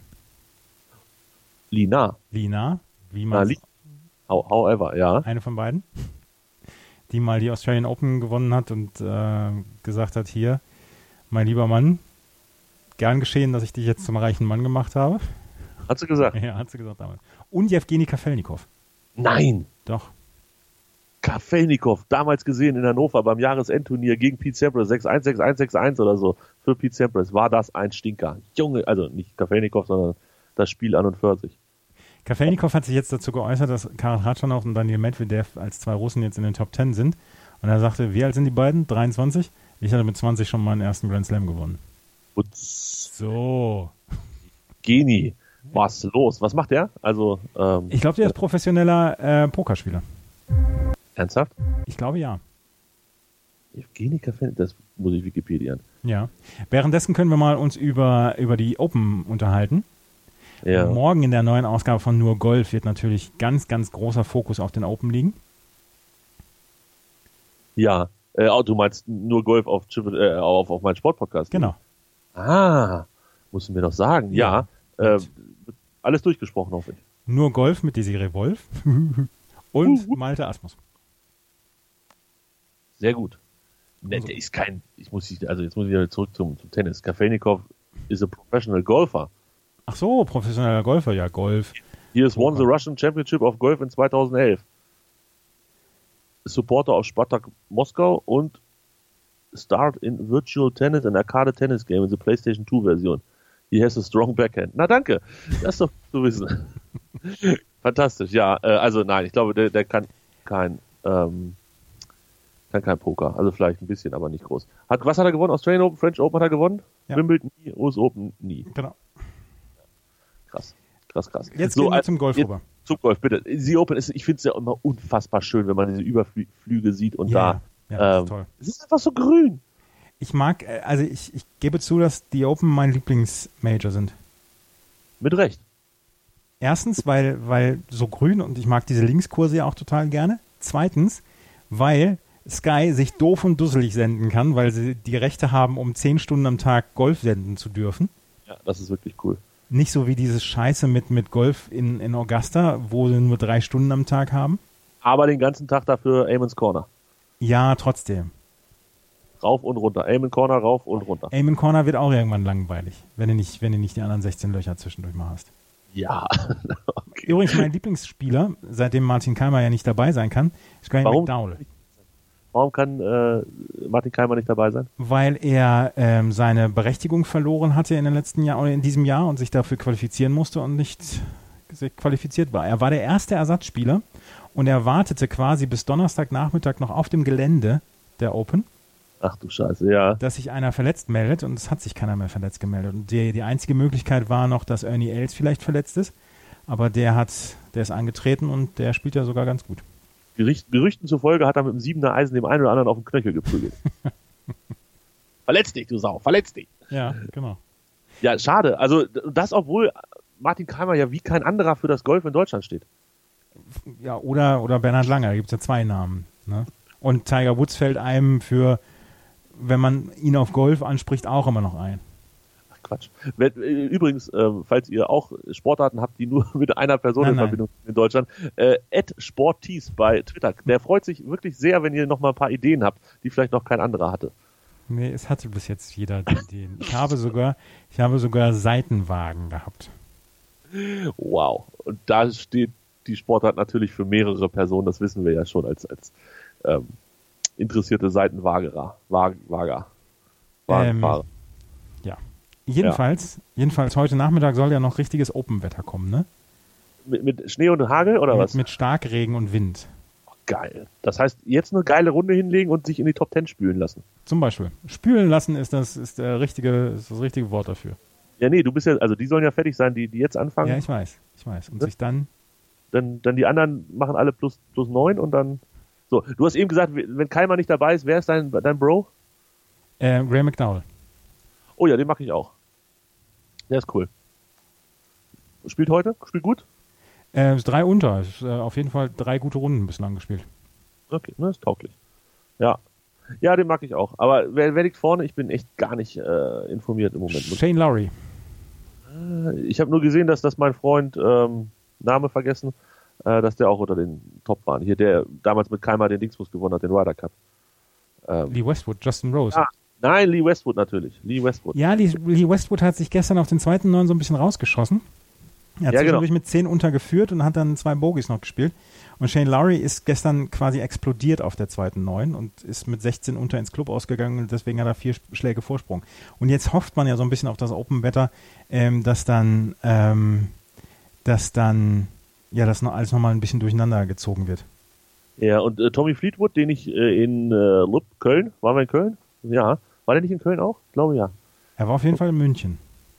[SPEAKER 5] Lina.
[SPEAKER 4] Lina? Wie man
[SPEAKER 5] Nali. How, however, ja.
[SPEAKER 4] eine von beiden, die mal die Australian Open gewonnen hat und äh, gesagt hat, hier, mein lieber Mann, gern geschehen, dass ich dich jetzt zum reichen Mann gemacht habe.
[SPEAKER 5] Hat sie gesagt?
[SPEAKER 4] Ja, hat sie gesagt damals. Und Jewgeni Kafelnikov.
[SPEAKER 5] Nein.
[SPEAKER 4] Doch.
[SPEAKER 5] Kafelnikov, damals gesehen in Hannover beim Jahresendturnier gegen Pete Sampras, sechs eins, sechs eins, sechs eins oder so, für Pete Sampras, war das ein Stinker. Junge, also nicht Kafelnikov, sondern das Spiel an und für sich.
[SPEAKER 4] Kafelnikov hat sich jetzt dazu geäußert, dass Karel Khachanov und Daniil Medvedev als zwei Russen jetzt in den Top Ten sind. Und er sagte, wie alt sind die beiden? dreiundzwanzig? Ich hatte mit zwanzig schon meinen ersten Grand Slam gewonnen.
[SPEAKER 5] Putz,
[SPEAKER 4] So.
[SPEAKER 5] Genie. Was los? Was macht der? Also, ähm,
[SPEAKER 4] ich glaube, der ist professioneller äh, Pokerspieler.
[SPEAKER 5] Ernsthaft?
[SPEAKER 4] Ich glaube, ja.
[SPEAKER 5] Evgeny Kafelnikov, das muss ich Wikipedia an.
[SPEAKER 4] Ja. Währenddessen können wir mal uns über, über die Open unterhalten.
[SPEAKER 5] Ja.
[SPEAKER 4] Morgen in der neuen Ausgabe von Nur Golf wird natürlich ganz, ganz großer Fokus auf den Open liegen.
[SPEAKER 5] Ja, äh, oh, du meinst Nur Golf auf, äh, auf, auf meinen Sportpodcast?
[SPEAKER 4] Genau.
[SPEAKER 5] Ah, musst du mir doch sagen. Ja, ja. Äh, alles durchgesprochen, hoffe ich.
[SPEAKER 4] Nur Golf mit Desiree Wolf und uh, uh. Malte Asmus.
[SPEAKER 5] Sehr gut. Ne, der ist kein, ich muss, also jetzt muss ich wieder zurück zum, zum Tennis. Kafelnikov is a professional golfer.
[SPEAKER 4] Ach so, professioneller Golfer, ja, Golf.
[SPEAKER 5] He has won the Russian Championship of Golf in zweitausendelf. Supporter of Spartak Moskau und starred in Virtual Tennis and Arcade Tennis Game in the PlayStation two Version. He has a strong backhand. Na danke, das ist doch zu wissen. Fantastisch, ja. Äh, also nein, ich glaube, der, der kann kein ähm, kann kein Poker. Also vielleicht ein bisschen, aber nicht groß. Hat, was hat er gewonnen? Australian Open, French Open hat er gewonnen? Ja. Wimbledon nie, U S Open nie.
[SPEAKER 4] Genau.
[SPEAKER 5] Krass, krass, krass.
[SPEAKER 4] Jetzt
[SPEAKER 5] so,
[SPEAKER 4] gehen wir zum Golf
[SPEAKER 5] jetzt,
[SPEAKER 4] rüber.
[SPEAKER 5] Zum Golf, bitte. Die Open ist, ich finde es ja immer unfassbar schön, wenn man diese Überflüge sieht und
[SPEAKER 4] ja,
[SPEAKER 5] da.
[SPEAKER 4] Ja, das
[SPEAKER 5] ähm,
[SPEAKER 4] ist toll.
[SPEAKER 5] Es ist einfach so grün.
[SPEAKER 4] Ich mag, also ich, ich gebe zu, dass die Open mein Lieblingsmajor sind.
[SPEAKER 5] Mit Recht.
[SPEAKER 4] Erstens, weil, weil so grün und ich mag diese Linkskurse ja auch total gerne. Zweitens, weil Sky sich doof und dusselig senden kann, weil sie die Rechte haben, um zehn Stunden am Tag Golf senden zu dürfen.
[SPEAKER 5] Ja, das ist wirklich cool.
[SPEAKER 4] Nicht so wie dieses Scheiße mit, mit Golf in, in Augusta, wo sie nur drei Stunden am Tag haben.
[SPEAKER 5] Aber den ganzen Tag dafür Amon's Corner.
[SPEAKER 4] Ja, trotzdem.
[SPEAKER 5] Rauf und runter. Amon Corner, rauf und runter.
[SPEAKER 4] Amon Corner wird auch irgendwann langweilig, wenn du nicht, wenn du nicht die anderen sechzehn Löcher zwischendurch mal hast.
[SPEAKER 5] Ja. Okay.
[SPEAKER 4] Übrigens, mein Lieblingsspieler, seitdem Martin Keimer ja nicht dabei sein kann, ist Graham
[SPEAKER 5] Warum?
[SPEAKER 4] McDowell.
[SPEAKER 5] Warum kann äh, Martin Keimer nicht dabei sein?
[SPEAKER 4] Weil er ähm, seine Berechtigung verloren hatte in den letzten Jahr oder in diesem Jahr und sich dafür qualifizieren musste und nicht qualifiziert war. Er war der erste Ersatzspieler und er wartete quasi bis Donnerstagnachmittag noch auf dem Gelände der Open.
[SPEAKER 5] Ach du Scheiße, ja.
[SPEAKER 4] Dass sich einer verletzt meldet und es hat sich keiner mehr verletzt gemeldet. Und die, die einzige Möglichkeit war noch, dass Ernie Els vielleicht verletzt ist, aber der hat, der ist angetreten und der spielt ja sogar ganz gut.
[SPEAKER 5] Gericht, Gerüchten zufolge hat er mit dem siebener Eisen dem einen oder anderen auf den Knöchel geprügelt. Verletz dich, du Sau, verletz dich.
[SPEAKER 4] Ja, genau.
[SPEAKER 5] Ja, schade. Also das, obwohl Martin Keimer ja wie kein anderer für das Golf in Deutschland steht.
[SPEAKER 4] Ja, oder, oder Bernhard Langer, da gibt es ja zwei Namen. Ne? Und Tiger Woods fällt einem für, wenn man ihn auf Golf anspricht, auch immer noch ein.
[SPEAKER 5] Ach Quatsch. Übrigens, äh, falls ihr auch Sportarten habt, die nur mit einer Person
[SPEAKER 4] nein,
[SPEAKER 5] in Verbindung sind in Deutschland, äh, at sporttees bei Twitter. Der freut sich wirklich sehr, wenn ihr noch mal ein paar Ideen habt, die vielleicht noch kein anderer hatte.
[SPEAKER 4] Nee, es hatte bis jetzt jeder die Ideen. Ich habe sogar, ich habe sogar Seitenwagen gehabt.
[SPEAKER 5] Wow. Und da steht die Sportart natürlich für mehrere Personen, das wissen wir ja schon als, als ähm, interessierte Seitenwagerer. Wager. Wager. Wagenfahrer.
[SPEAKER 4] Ähm, ja. Jedenfalls, ja. jedenfalls heute Nachmittag soll ja noch richtiges Open-Wetter kommen, ne?
[SPEAKER 5] Mit, mit Schnee und Hagel oder
[SPEAKER 4] mit,
[SPEAKER 5] was?
[SPEAKER 4] Mit Starkregen und Wind.
[SPEAKER 5] Oh, geil. Das heißt, jetzt eine geile Runde hinlegen und sich in die Top Ten spülen lassen.
[SPEAKER 4] Zum Beispiel. Spülen lassen ist das, ist der richtige, ist das richtige Wort dafür.
[SPEAKER 5] Ja, nee, du bist ja, also die sollen ja fertig sein, die, die jetzt anfangen.
[SPEAKER 4] Ja, ich weiß, ich weiß. Und
[SPEAKER 5] ja?
[SPEAKER 4] sich dann...
[SPEAKER 5] Dann, dann die anderen machen alle plus, plus neun und dann... So, du hast eben gesagt, wenn Keimer nicht dabei ist, wer ist dein, dein Bro?
[SPEAKER 4] Äh, Graham McDowell.
[SPEAKER 5] Oh ja, den mag ich auch. Der ist cool. Spielt heute? Spielt gut?
[SPEAKER 4] Äh, ist drei unter. Ist, äh, auf jeden Fall drei gute Runden bislang gespielt.
[SPEAKER 5] Okay, das ist tauglich. Ja. Ja, den mag ich auch. Aber wer, wer liegt vorne? Ich bin echt gar nicht äh, informiert im Moment.
[SPEAKER 4] Shane Lowry.
[SPEAKER 5] Ich habe nur gesehen, dass das mein Freund, ähm, Name vergessen, äh, dass der auch unter den Top waren. Hier, der damals mit Keimer den Dingsbus gewonnen hat, den Ryder Cup. Ähm,
[SPEAKER 4] Lee Westwood, Justin Rose.
[SPEAKER 5] Ah, nein, Lee Westwood natürlich. Lee Westwood.
[SPEAKER 4] Ja, Lee, Lee Westwood hat sich gestern auf den zweiten Neun so ein bisschen rausgeschossen. Er hat
[SPEAKER 5] ja,
[SPEAKER 4] zwischendurch
[SPEAKER 5] genau.
[SPEAKER 4] mit zehn untergeführt und hat dann zwei Bogies noch gespielt. Und Shane Lowry ist gestern quasi explodiert auf der zweiten Neun und ist mit sechzehn unter ins Club ausgegangen und deswegen hat er vier Schläge Vorsprung. Und jetzt hofft man ja so ein bisschen auf das Open-Wetter, ähm, dass dann, ähm, dass dann, ja, das noch alles nochmal ein bisschen durcheinander gezogen wird.
[SPEAKER 5] Ja, und äh, Tommy Fleetwood, den ich äh, in äh, Lupp, Köln, waren wir in Köln? Ja. War der nicht in Köln auch? Ich glaube ja.
[SPEAKER 4] Er war auf jeden Fall in München.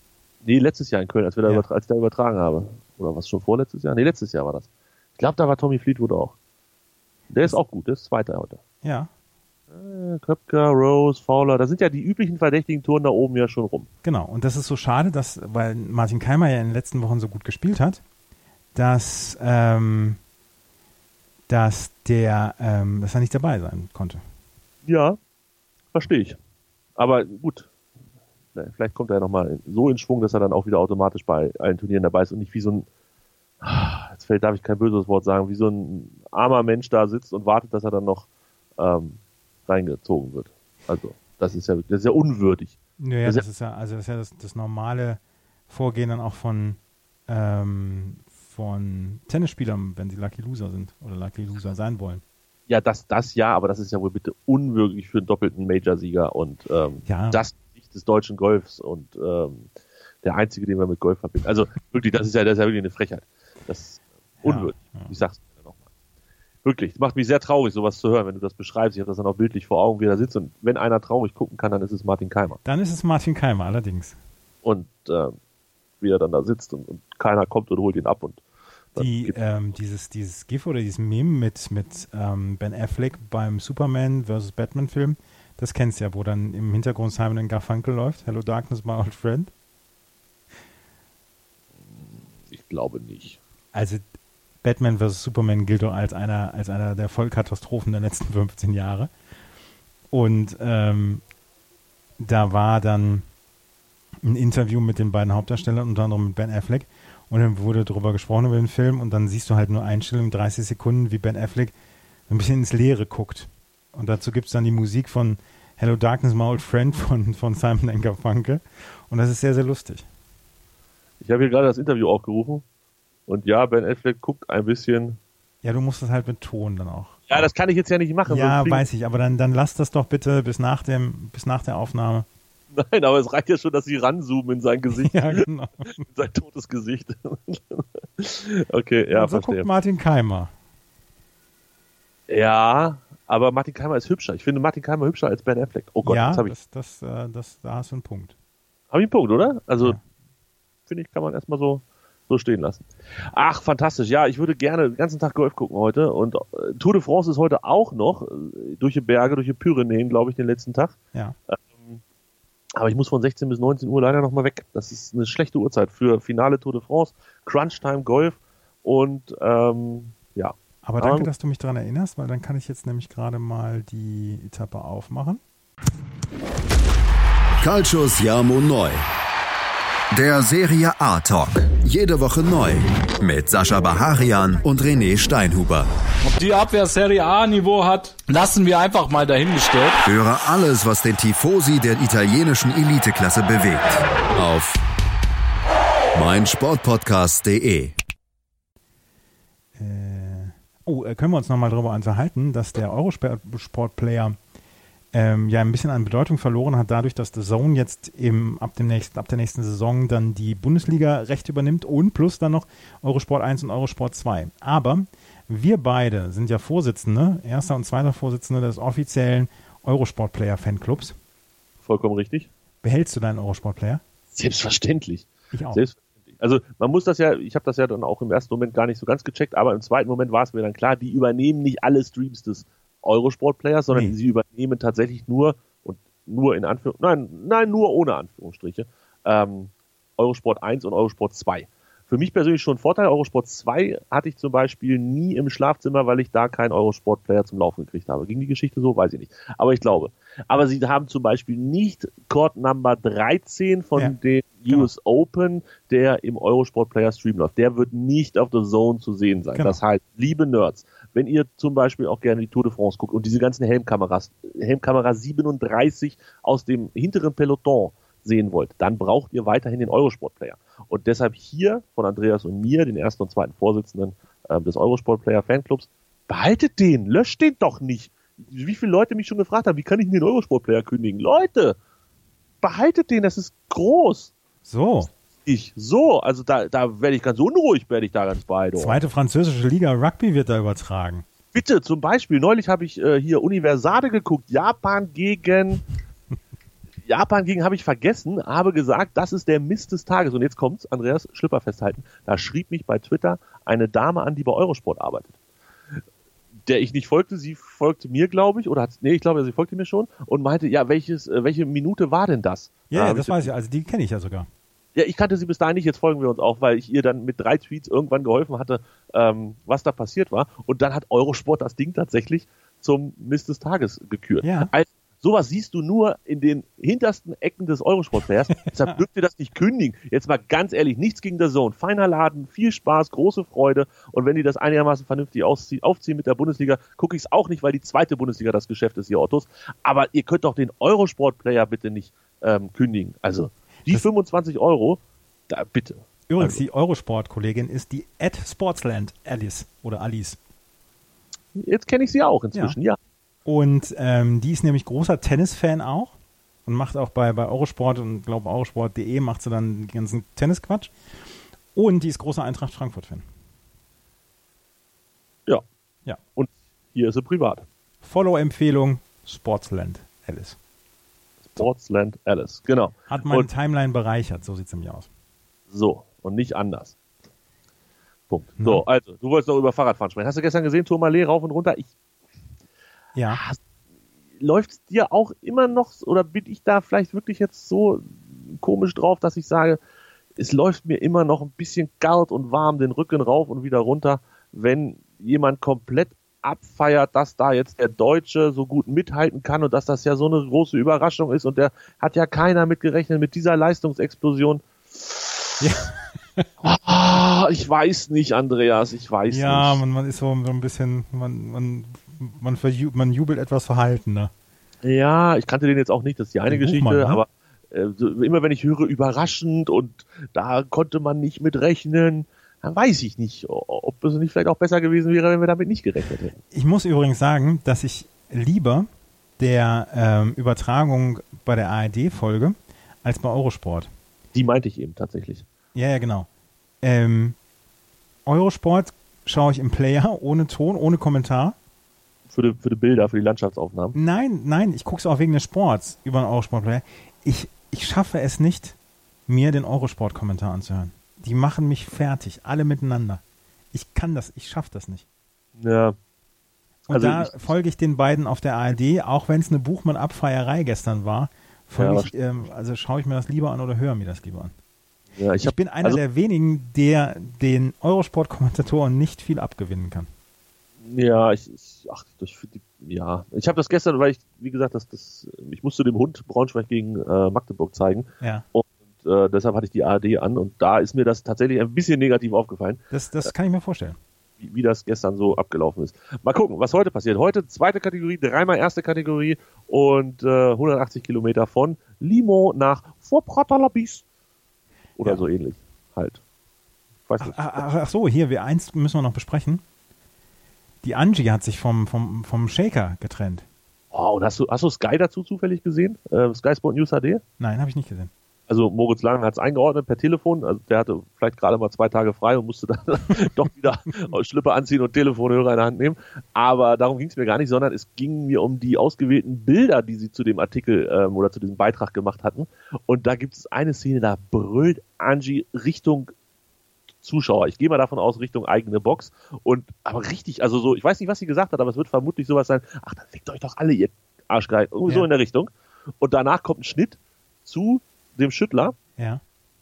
[SPEAKER 5] Nee, letztes Jahr in Köln, als, wir da
[SPEAKER 4] Ja.
[SPEAKER 5] übertra- als ich da übertragen habe. Oder was, schon vorletztes Jahr? Nee, letztes Jahr war das. Ich glaube, da war Tommy Fleetwood auch. Der ist auch gut, der ist Zweiter heute.
[SPEAKER 4] Ja,
[SPEAKER 5] Äh, Köpker, Rose, Fowler, da sind ja die üblichen verdächtigen Touren da oben ja schon rum.
[SPEAKER 4] genau. Und das ist so schade, dass, weil Martin Keimer ja in den letzten Wochen so gut gespielt hat, dass, ähm, dass der, ähm, dass er nicht dabei sein konnte.
[SPEAKER 5] Ja, verstehe ich. Aber gut, ne, vielleicht kommt er ja nochmal so in Schwung, dass er dann auch wieder automatisch bei allen Turnieren dabei ist und nicht wie so ein, jetzt fällt, darf ich kein böses Wort sagen, wie so ein armer Mensch da sitzt und wartet, dass er dann noch ähm, reingezogen wird. Also, das ist ja, das ist ja unwürdig.
[SPEAKER 4] Naja,
[SPEAKER 5] Das
[SPEAKER 4] das,
[SPEAKER 5] ist
[SPEAKER 4] ist ja, also das ist ja das, das normale Vorgehen dann auch von, ähm, von Tennisspielern, wenn sie Lucky Loser sind oder Lucky Loser sein wollen.
[SPEAKER 5] Ja, das, das ja, aber das ist ja wohl bitte unwürdig für einen doppelten Major-Sieger und ähm,
[SPEAKER 4] Ja.
[SPEAKER 5] das Gesicht des deutschen Golfs und ähm, der einzige, den wir mit Golf verbinden. Also wirklich, das ist ja, das ist ja wirklich eine Frechheit. Das ist unwürdig.
[SPEAKER 4] Ja, ja.
[SPEAKER 5] Ich sag's dir nochmal. Wirklich, es macht mich sehr traurig, sowas zu hören, wenn du das beschreibst. Ich habe das dann auch bildlich vor Augen, wie er da sitzt. Und wenn einer traurig gucken kann, dann ist es Martin Keimer.
[SPEAKER 4] Dann ist es Martin Keimer, allerdings.
[SPEAKER 5] Und ähm, wie er dann da sitzt und, und keiner kommt und holt ihn ab. Und dann
[SPEAKER 4] Die,
[SPEAKER 5] gibt-
[SPEAKER 4] ähm, dieses, dieses GIF oder dieses Meme mit, mit ähm, Ben Affleck beim Superman versus Batman Film, das kennst du ja, wo dann im Hintergrund Simon and Garfunkel läuft. Hello Darkness, my old friend.
[SPEAKER 5] ich glaube nicht.
[SPEAKER 4] Also Batman versus Superman gilt doch als einer, als einer der Vollkatastrophen der letzten fünfzehn Jahre. Und ähm, da war dann ein Interview mit den beiden Hauptdarstellern, unter anderem mit Ben Affleck. Und dann wurde darüber gesprochen über den Film und dann siehst du halt nur Einstellungen, dreißig Sekunden, wie Ben Affleck ein bisschen ins Leere guckt. Und dazu gibt es dann die Musik von Hello Darkness, my old friend von, von Simon and Garfunkel. Und das ist sehr, sehr lustig.
[SPEAKER 5] Ich habe hier gerade das Interview aufgerufen. Und ja, Ben Affleck guckt ein bisschen.
[SPEAKER 4] Ja, du musst das halt mit Ton dann auch.
[SPEAKER 5] Ja, das kann ich jetzt ja nicht machen.
[SPEAKER 4] Ja,
[SPEAKER 5] sonst fliegen-
[SPEAKER 4] weiß ich, aber dann, dann lass das doch bitte bis nach dem, bis nach der Aufnahme.
[SPEAKER 5] Nein, aber es reicht ja schon, dass sie ranzoomen in sein Gesicht.
[SPEAKER 4] Ja, genau.
[SPEAKER 5] In sein totes Gesicht. Okay, ja,
[SPEAKER 4] Und so
[SPEAKER 5] verstehe.
[SPEAKER 4] guckt Martin Keimer.
[SPEAKER 5] Ja, aber Martin Keimer ist hübscher. Ich finde Martin Keimer hübscher als Ben Affleck. Oh Gott,
[SPEAKER 4] ja,
[SPEAKER 5] jetzt habe ich,
[SPEAKER 4] das, das, äh, das, da hast du einen Punkt.
[SPEAKER 5] hab ich einen Punkt, oder? Also,
[SPEAKER 4] Ja.
[SPEAKER 5] finde ich, kann man erstmal so, so stehen lassen. Ach, fantastisch. Ja, ich würde gerne den ganzen Tag Golf gucken heute. Und äh, Tour de France ist heute auch noch äh, durch die Berge, durch die Pyrenäen, glaube ich, den letzten Tag.
[SPEAKER 4] Ja.
[SPEAKER 5] Aber ich muss von sechzehn bis neunzehn Uhr leider noch mal weg. Das ist eine schlechte Uhrzeit für Finale Tour de France, Crunch-Time Golf und ähm, ja.
[SPEAKER 4] Aber danke,
[SPEAKER 5] Ähm,
[SPEAKER 4] dass du mich daran erinnerst, weil dann kann ich jetzt nämlich gerade mal die Etappe aufmachen.
[SPEAKER 3] Calcius Jamo Neu. Der Serie A Talk. Jede Woche neu. Mit Sascha Baharian und René Steinhuber.
[SPEAKER 9] Ob die Abwehr Serie A-Niveau hat, lassen wir einfach mal dahingestellt.
[SPEAKER 3] Höre alles, was den Tifosi der italienischen Eliteklasse bewegt. Auf meinsportpodcast punkt de.
[SPEAKER 4] Äh, oh, äh, können wir uns nochmal darüber unterhalten, dass der Eurosport-Player ähm, ja ein bisschen an Bedeutung verloren hat, dadurch, dass The Zone jetzt im, ab, dem nächsten, ab der nächsten Saison dann die Bundesliga-Rechte übernimmt und plus dann noch Eurosport eins und Eurosport zwei. Aber wir beide sind ja Vorsitzende, erster und zweiter Vorsitzende des offiziellen Eurosport-Player-Fanclubs.
[SPEAKER 5] Vollkommen richtig.
[SPEAKER 4] Behältst du deinen Eurosport-Player?
[SPEAKER 5] Selbstverständlich.
[SPEAKER 4] Ich auch.
[SPEAKER 5] Selbstverständlich. Also man muss das ja, ich habe das ja dann auch im ersten Moment gar nicht so ganz gecheckt, aber im zweiten Moment war es mir dann klar, die übernehmen nicht alle Streams des Eurosport-Players, sondern
[SPEAKER 4] Nee.
[SPEAKER 5] sie übernehmen tatsächlich nur, und nur in Anführung, nein, nein, nur ohne Anführungsstriche, ähm, Eurosport eins und Eurosport zwei. Für mich persönlich schon ein Vorteil. Eurosport zwei hatte ich zum Beispiel nie im Schlafzimmer, weil ich da keinen Eurosport-Player zum Laufen gekriegt habe. Ging die Geschichte so? Weiß ich nicht. Aber ich glaube. Aber sie haben zum Beispiel nicht Court Number dreizehn von
[SPEAKER 4] Ja,
[SPEAKER 5] den
[SPEAKER 4] genau.
[SPEAKER 5] U S Open, der im Eurosport-Player Stream läuft. Der wird nicht auf The Zone zu sehen sein.
[SPEAKER 4] Genau.
[SPEAKER 5] Das heißt, liebe Nerds, wenn ihr zum Beispiel auch gerne die Tour de France guckt und diese ganzen Helmkameras, Helmkamera siebenunddreißig aus dem hinteren Peloton sehen wollt, dann braucht ihr weiterhin den Eurosport-Player. Und deshalb hier von Andreas und mir, den ersten und zweiten Vorsitzenden äh, des Eurosport-Player Fanclubs, behaltet den, löscht den doch nicht. Wie viele Leute mich schon gefragt haben, wie kann ich denn den Eurosport-Player kündigen? Leute, behaltet den, das ist groß.
[SPEAKER 4] So,
[SPEAKER 5] Ich, so, also da, da werde ich ganz unruhig, werde ich da ganz bei. du.
[SPEAKER 4] zweite französische Liga Rugby wird da übertragen.
[SPEAKER 5] Bitte, zum Beispiel, neulich habe ich äh, hier Universade geguckt, Japan gegen Japan gegen habe ich vergessen, habe gesagt, das ist der Mist des Tages. Und jetzt kommt's, Andreas, Schlipper festhalten. Da schrieb mich bei Twitter eine Dame an, die bei Eurosport arbeitet. Der ich nicht folgte, sie folgte mir, glaube ich, oder hat, nee, ich glaube, sie folgte mir schon und meinte, ja, welches, welche Minute war denn das?
[SPEAKER 4] Ja,
[SPEAKER 5] ja
[SPEAKER 4] das weiß ich, also die kenne ich ja sogar.
[SPEAKER 5] Ja, ich kannte sie bis dahin nicht, jetzt folgen wir uns auch, weil ich ihr dann mit drei Tweets irgendwann geholfen hatte, ähm, was da passiert war. Und dann hat Eurosport das Ding tatsächlich zum Mist des Tages gekürt.
[SPEAKER 4] Ja.
[SPEAKER 5] Also, sowas siehst du nur in den hintersten Ecken des Eurosport-Players. Deshalb dürft ihr das nicht kündigen. Jetzt mal ganz ehrlich, nichts gegen der Zone. Feiner Laden, viel Spaß, große Freude. Und wenn die das einigermaßen vernünftig auszie- aufziehen mit der Bundesliga, gucke ich es auch nicht, weil die zweite Bundesliga das Geschäft ist, ihr Ottos. Aber ihr könnt doch den Eurosport-Player bitte nicht ähm, kündigen. Also die das fünfundzwanzig Euro, da bitte.
[SPEAKER 4] Übrigens,
[SPEAKER 5] also.
[SPEAKER 4] Die Eurosport-Kollegin ist die at Sportsland Alice oder Alice.
[SPEAKER 5] Jetzt kenne ich sie auch inzwischen, ja. ja.
[SPEAKER 4] Und ähm, die ist nämlich großer Tennis-Fan auch und macht auch bei, bei Eurosport und glaube Eurosport punkt de macht sie dann den ganzen Tennisquatsch. Und die ist großer Eintracht Frankfurt-Fan.
[SPEAKER 5] Ja.
[SPEAKER 4] Ja.
[SPEAKER 5] Und hier ist sie privat.
[SPEAKER 4] Follow-Empfehlung Sportsland Alice.
[SPEAKER 5] Sportsland Alice, genau.
[SPEAKER 4] Hat meine
[SPEAKER 5] und,
[SPEAKER 4] Timeline bereichert, so sieht es nämlich aus.
[SPEAKER 5] So, und nicht anders. Punkt.
[SPEAKER 4] Mhm.
[SPEAKER 5] So, also, du wolltest noch über Fahrradfahren sprechen. Hast du gestern gesehen, Tourmalet rauf und runter? Ich
[SPEAKER 4] Ja.
[SPEAKER 5] Läuft es dir auch immer noch, oder bin ich da vielleicht wirklich jetzt so komisch drauf, dass ich sage, es läuft mir immer noch ein bisschen kalt und warm den Rücken rauf und wieder runter, wenn jemand komplett abfeiert, dass da jetzt der Deutsche so gut mithalten kann und dass das ja so eine große Überraschung ist und der hat ja keiner mitgerechnet mit dieser Leistungsexplosion. Ja. Ah, ich weiß nicht, Andreas, ich weiß
[SPEAKER 4] ja,
[SPEAKER 5] nicht.
[SPEAKER 4] Ja, man, man ist so, so ein bisschen, man, man, man, verju- man jubelt etwas verhalten, ne?
[SPEAKER 5] Ja, ich kannte den jetzt auch nicht, das ist die eine
[SPEAKER 4] Den
[SPEAKER 5] Geschichte,
[SPEAKER 4] Buchmann, ne?
[SPEAKER 5] aber äh, so, immer wenn ich höre, überraschend und da konnte man nicht mit rechnen, dann weiß ich nicht, ob es nicht vielleicht auch besser gewesen wäre, wenn wir damit nicht gerechnet hätten.
[SPEAKER 4] Ich muss übrigens sagen, dass ich lieber der ähm, Übertragung bei der A R D folge, als bei Eurosport.
[SPEAKER 5] Die meinte ich eben tatsächlich.
[SPEAKER 4] Ja, ja, genau. Ähm, Eurosport schaue ich im Player, ohne Ton, ohne Kommentar.
[SPEAKER 5] Für die, für die Bilder, für die Landschaftsaufnahmen?
[SPEAKER 4] Nein, nein, ich gucke es auch wegen des Sports über den Eurosport-Player. Ich, ich schaffe es nicht, mir den Eurosport-Kommentar anzuhören. Die machen mich fertig, alle miteinander. Ich kann das, ich schaffe das nicht.
[SPEAKER 5] Ja.
[SPEAKER 4] Und
[SPEAKER 5] also
[SPEAKER 4] da
[SPEAKER 5] ich,
[SPEAKER 4] folge ich den beiden auf der A R D, auch wenn es eine Buchmann-Abfeierei gestern war. Ja, ich, ähm, also schaue ich mir das lieber an oder höre mir das lieber an.
[SPEAKER 5] Ja, ich,
[SPEAKER 4] ich
[SPEAKER 5] hab,
[SPEAKER 4] bin einer
[SPEAKER 5] also,
[SPEAKER 4] der wenigen, der den Eurosport-Kommentatoren nicht viel abgewinnen kann.
[SPEAKER 5] Ja, ich, ich ach, ich finde ja, ich habe das gestern, weil ich, wie gesagt, das, das, ich musste dem Hund Braunschweig gegen äh, Magdeburg zeigen.
[SPEAKER 4] Ja.
[SPEAKER 5] Und äh, deshalb hatte ich die A R D an und da ist mir das tatsächlich ein bisschen negativ aufgefallen.
[SPEAKER 4] Das, das kann ich mir vorstellen.
[SPEAKER 5] Wie, wie das gestern so abgelaufen ist. Mal gucken, was heute passiert. Heute zweite Kategorie, dreimal erste Kategorie und äh, hundertachtzig Kilometer von Limoux nach Fort-Prat-à-la-Bis. Oder ja. so ähnlich. Halt. Ich weiß nicht.
[SPEAKER 4] Ach, ach, ach so, hier, wir eins müssen wir noch besprechen. Die Angie hat sich vom, vom, vom Shaker getrennt.
[SPEAKER 5] Oh, und hast du, hast du Sky dazu zufällig gesehen? Äh, Sky Sport News H D?
[SPEAKER 4] Nein, habe ich nicht gesehen.
[SPEAKER 5] Also Moritz Lang hat es eingeordnet per Telefon. Also der hatte vielleicht gerade mal zwei Tage frei und musste dann doch wieder Schlipper anziehen und Telefonhörer in der Hand nehmen. Aber darum ging es mir gar nicht, sondern es ging mir um die ausgewählten Bilder, die sie zu dem Artikel ähm, oder zu diesem Beitrag gemacht hatten. Und da gibt es eine Szene, da brüllt Angie Richtung Zuschauer. Ich gehe mal davon aus, Richtung eigene Box. Und aber richtig, also so, ich weiß nicht, was sie gesagt hat, aber es wird vermutlich sowas sein, ach, dann fickt euch doch alle, ihr Arschgeil. Irgendwie ja. so in der Richtung. Und danach kommt ein Schnitt zu dem Schüttler,
[SPEAKER 4] ja.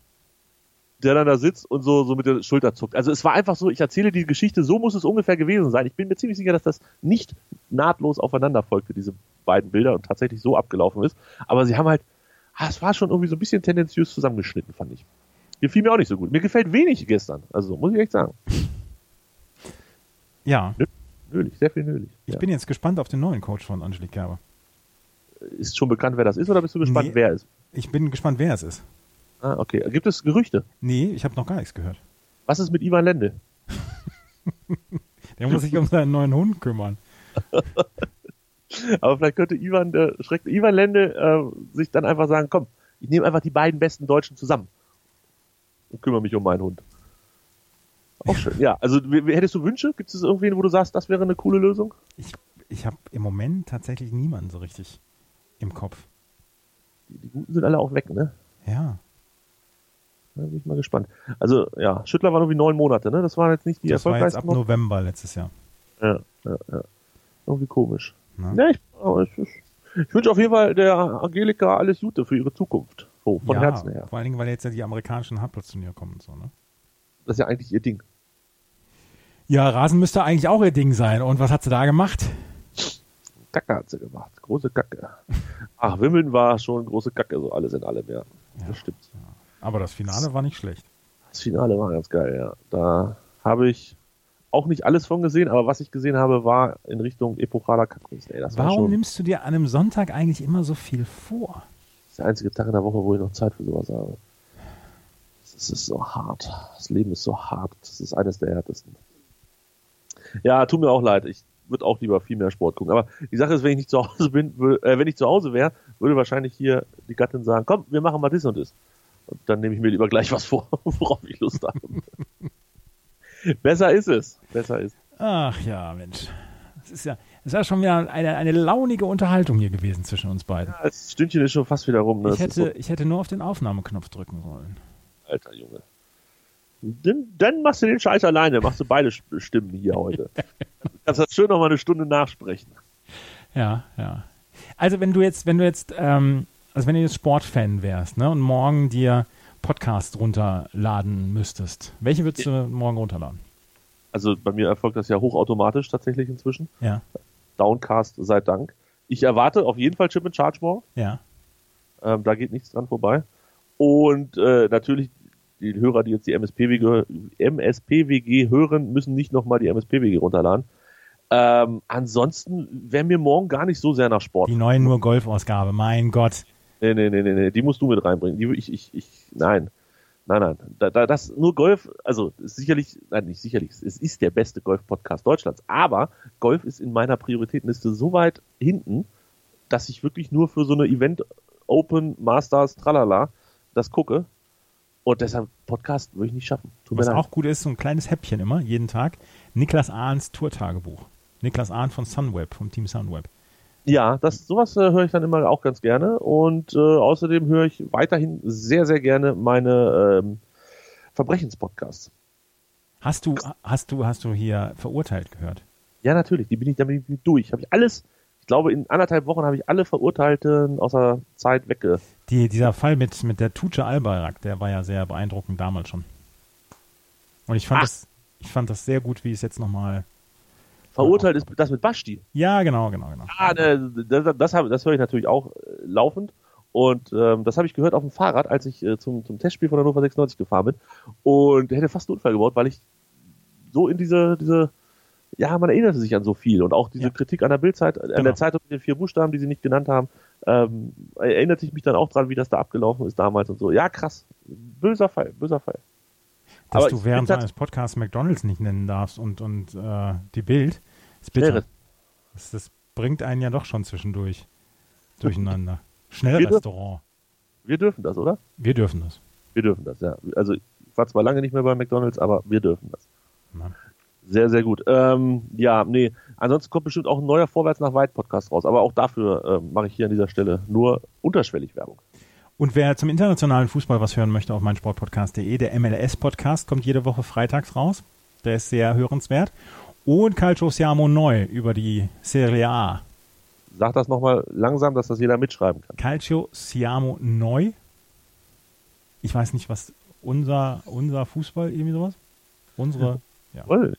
[SPEAKER 5] der dann da sitzt und so, so mit der Schulter zuckt. Also es war einfach so, ich erzähle die Geschichte, so muss es ungefähr gewesen sein. Ich bin mir ziemlich sicher, dass das nicht nahtlos aufeinander folgte, diese beiden Bilder, und tatsächlich so abgelaufen ist. Aber sie haben halt, ah, es war schon irgendwie so ein bisschen tendenziös zusammengeschnitten, fand ich. Gefiel mir auch nicht so gut. Mir gefällt wenig gestern. Also, muss ich echt sagen.
[SPEAKER 4] Ja.
[SPEAKER 5] Nölig, sehr viel nölig.
[SPEAKER 4] Ich
[SPEAKER 5] ja.
[SPEAKER 4] bin jetzt gespannt auf den neuen Coach von Angelique Kerber.
[SPEAKER 5] Ist schon bekannt, wer das ist, oder bist du gespannt,
[SPEAKER 4] nee,
[SPEAKER 5] wer es ist?
[SPEAKER 4] Ich bin gespannt, wer es ist.
[SPEAKER 5] Ah, okay. Gibt es Gerüchte?
[SPEAKER 4] Nee, ich habe noch gar nichts gehört.
[SPEAKER 5] Was ist mit Ivan Lendl?
[SPEAKER 4] Der muss sich um seinen neuen Hund kümmern.
[SPEAKER 5] Aber vielleicht könnte Ivan, äh, schreckt Ivan Lendl äh, sich dann einfach sagen, komm, ich nehme einfach die beiden besten Deutschen zusammen und kümmere mich um meinen Hund. Auch schön. Ja, also hättest du Wünsche? Gibt es irgendwen, wo du sagst, das wäre eine coole Lösung?
[SPEAKER 4] Ich, ich habe im Moment tatsächlich niemanden so richtig im Kopf.
[SPEAKER 5] die, die Guten sind alle auch weg, ne?
[SPEAKER 4] Ja.
[SPEAKER 5] Da bin ich mal gespannt. Also, ja, Schüttler war nur wie neun Monate, ne? Das war jetzt nicht die
[SPEAKER 4] das
[SPEAKER 5] erfolgreichsten.
[SPEAKER 4] Das war jetzt ab November letztes Jahr.
[SPEAKER 5] Ja, ja, ja. Irgendwie komisch.
[SPEAKER 4] Na?
[SPEAKER 5] Ja, ich, ich, ich wünsche auf jeden Fall der Angelika alles Gute für ihre Zukunft. So, von
[SPEAKER 4] ja,
[SPEAKER 5] Herzen her.
[SPEAKER 4] Vor allen Dingen, weil jetzt ja die amerikanischen Hartplatz-Turniere kommen und so, ne?
[SPEAKER 5] Das ist ja eigentlich ihr Ding.
[SPEAKER 4] Ja, Rasen müsste eigentlich auch ihr Ding sein. Und was hat sie da gemacht?
[SPEAKER 5] Kacke hat sie gemacht. Große Kacke. Ach, Wimbledon war schon große Kacke, so alles in allem, ja.
[SPEAKER 4] Ja,
[SPEAKER 5] das stimmt.
[SPEAKER 4] Ja. Aber das Finale war nicht schlecht.
[SPEAKER 5] Das Finale war ganz geil, ja. Da habe ich auch nicht alles von gesehen, aber was ich gesehen habe, war in Richtung epochaler Kackkunst. Ey, das
[SPEAKER 4] Warum
[SPEAKER 5] war schon,
[SPEAKER 4] nimmst du dir an einem Sonntag eigentlich immer so viel vor?
[SPEAKER 5] das ist der einzige Tag in der Woche, wo ich noch Zeit für sowas habe. Es ist so hart. Das Leben ist so hart. Das ist eines der härtesten. Ja, tut mir auch leid. Ich würde auch lieber viel mehr Sport gucken. Aber die Sache ist, wenn ich nicht zu Hause bin, würde, äh, wenn ich zu Hause wäre, würde wahrscheinlich hier die Gattin sagen, komm, wir machen mal das und das. Und dann nehme ich mir lieber gleich was vor, worauf ich Lust habe. Besser ist es. Besser ist es.
[SPEAKER 4] Ach ja, Mensch. Das ist ja, das ist ja schon wieder eine, eine launige Unterhaltung hier gewesen zwischen uns beiden.
[SPEAKER 5] Ja, das Stündchen ist schon fast wieder rum. Ne?
[SPEAKER 4] Ich hätte,
[SPEAKER 5] so,
[SPEAKER 4] ich hätte nur auf den Aufnahmeknopf drücken sollen.
[SPEAKER 5] Alter Junge. Dann, dann machst du den Scheiß alleine, machst du beide Stimmen hier heute. Du kannst das schön noch mal eine Stunde nachsprechen.
[SPEAKER 4] Ja, ja. Also wenn du jetzt, wenn du jetzt, ähm, also wenn du jetzt Sportfan wärst, ne, und morgen dir Podcast runterladen müsstest, welche würdest du morgen runterladen?
[SPEAKER 5] Also bei mir erfolgt das ja hochautomatisch tatsächlich inzwischen.
[SPEAKER 4] Ja.
[SPEAKER 5] Downcast sei Dank. Ich erwarte auf jeden Fall Chip and Charge morgen.
[SPEAKER 4] Ja.
[SPEAKER 5] Ähm, da geht nichts dran vorbei. Und äh, natürlich die Hörer, die jetzt die M S P W G, M S P W G hören, müssen nicht nochmal die M S P W G runterladen. Ähm, ansonsten wäre mir morgen gar nicht so sehr nach Sport.
[SPEAKER 4] Die neue nur Golf-Ausgabe, mein Gott.
[SPEAKER 5] Nee, nee, nee, nee, nee, die musst du mit reinbringen. Die, ich, ich, ich, nein. Nein, nein. Da, da, das nur Golf, also ist sicherlich, nein, nicht sicherlich, es ist der beste Golf-Podcast Deutschlands. Aber Golf ist in meiner Prioritätenliste so weit hinten, dass ich wirklich nur für so eine Event Open Masters Tralala das gucke. Und deshalb Podcast würde ich nicht schaffen. Tut
[SPEAKER 4] Was
[SPEAKER 5] mir leid.
[SPEAKER 4] auch gut ist, so ein kleines Häppchen immer, jeden Tag. Niklas Ahns Tourtagebuch. Niklas Ahn von Sunweb, vom Team Sunweb.
[SPEAKER 5] Ja, das, sowas äh, höre ich dann immer auch ganz gerne. Und äh, außerdem höre ich weiterhin sehr, sehr gerne meine ähm, Verbrechenspodcasts.
[SPEAKER 4] Hast du, hast du, hast du hier Verurteilt gehört?
[SPEAKER 5] Ja, natürlich. Die bin ich, da bin ich durch. Habe ich alles, ich glaube, in anderthalb Wochen habe ich alle Verurteilten aus der Zeit wegge...
[SPEAKER 4] Die, dieser Fall mit, mit der Tuce Albayrak, der war ja sehr beeindruckend damals schon. Und ich fand, das, ich fand das sehr gut, wie es jetzt nochmal...
[SPEAKER 5] Verurteilt ist das mit Basti.
[SPEAKER 4] Ja, genau, genau, genau.
[SPEAKER 5] Ah, ne, das, das, hab, das höre ich natürlich auch äh, laufend. Und ähm, das habe ich gehört auf dem Fahrrad, als ich äh, zum, zum Testspiel von Hannover sechsundneunzig gefahren bin. Und der hätte fast einen Unfall gebaut, weil ich so in diese, diese, ja, man erinnerte sich an so viel. Und auch diese ja. Kritik an der Bildzeit, an
[SPEAKER 4] genau.
[SPEAKER 5] der Zeitung mit den vier Buchstaben, die sie nicht genannt haben, ähm, erinnerte ich mich dann auch dran, wie das da abgelaufen ist damals und so. Ja, krass. Böser Fall, böser Fall.
[SPEAKER 4] Dass
[SPEAKER 5] Aber
[SPEAKER 4] du während eines Podcasts McDonalds nicht nennen darfst und, und äh, die Bild, ist bitter. Das, das bringt einen ja doch schon zwischendurch durcheinander. Schnellrestaurant.
[SPEAKER 5] Wir dürfen das, oder?
[SPEAKER 4] Wir dürfen das.
[SPEAKER 5] Wir dürfen das, ja. Also ich war zwar lange nicht mehr bei McDonalds, aber wir dürfen das.
[SPEAKER 4] Na.
[SPEAKER 5] Sehr, sehr gut. Ähm, ja, nee. Ansonsten kommt bestimmt auch ein neuer Vorwärts nach Weit Podcast raus. Aber auch dafür äh, mache ich hier an dieser Stelle nur unterschwellig Werbung.
[SPEAKER 4] Und wer zum internationalen Fußball was hören möchte auf meinsportpodcast punkt de, der M L S-Podcast kommt jede Woche freitags raus. Der ist sehr hörenswert. Und Calcio Siamo Neu über die Serie A.
[SPEAKER 5] Sag das nochmal langsam, dass das jeder mitschreiben kann.
[SPEAKER 4] Calcio Siamo Neu. Ich weiß nicht, was unser, unser Fußball, irgendwie sowas? Unsere, ja.
[SPEAKER 5] Voll.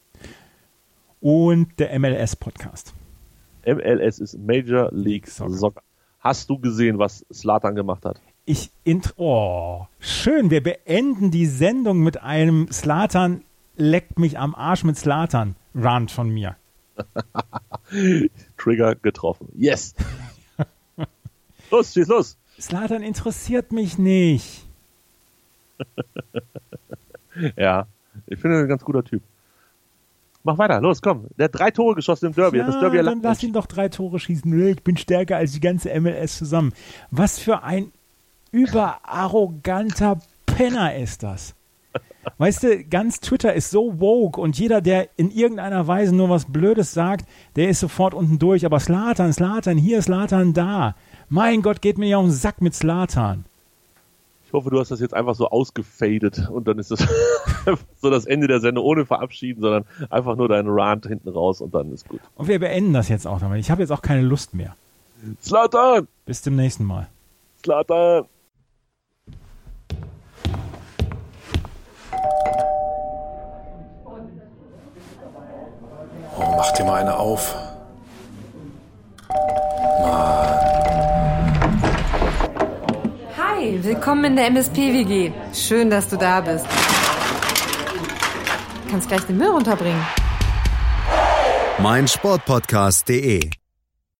[SPEAKER 4] Und der M L S-Podcast.
[SPEAKER 5] M L S ist Major League Soccer. Soccer. Hast du gesehen, was Zlatan gemacht hat?
[SPEAKER 4] Ich, int- oh, schön. Wir beenden die Sendung mit einem Zlatan leckt mich am Arsch mit Zlatan Rant von mir.
[SPEAKER 5] Trigger getroffen. Yes. Los, schieß los.
[SPEAKER 4] Zlatan interessiert mich nicht.
[SPEAKER 5] Ja, ich finde ihn ein ganz guter Typ. Mach weiter, los, komm. Der hat drei Tore geschossen im Derby.
[SPEAKER 4] Ja,
[SPEAKER 5] das Derby
[SPEAKER 4] dann lass ihn doch drei Tore schießen. Ich bin stärker als die ganze M L S zusammen. Was für ein überarroganter Penner ist das. Weißt du, ganz Twitter ist so woke und jeder, der in irgendeiner Weise nur was Blödes sagt, der ist sofort unten durch. Aber Zlatan, Zlatan, hier, Zlatan, da. Mein Gott, geht mir ja um den Sack mit Zlatan.
[SPEAKER 5] Ich hoffe, du hast das jetzt einfach so ausgefadet und dann ist das so das Ende der Sendung ohne Verabschieden, sondern einfach nur deinen Rant hinten raus und dann ist gut.
[SPEAKER 4] Und wir beenden das jetzt auch damit. Ich habe jetzt auch keine Lust mehr.
[SPEAKER 5] Zlatan!
[SPEAKER 4] Bis zum nächsten Mal.
[SPEAKER 5] Zlatan!
[SPEAKER 10] Oh, mach dir mal eine auf. Mann.
[SPEAKER 2] Hi, willkommen in der M S P W G. Schön, dass du da bist. Du kannst gleich den Müll runterbringen.
[SPEAKER 3] mein Sportpodcast punkt de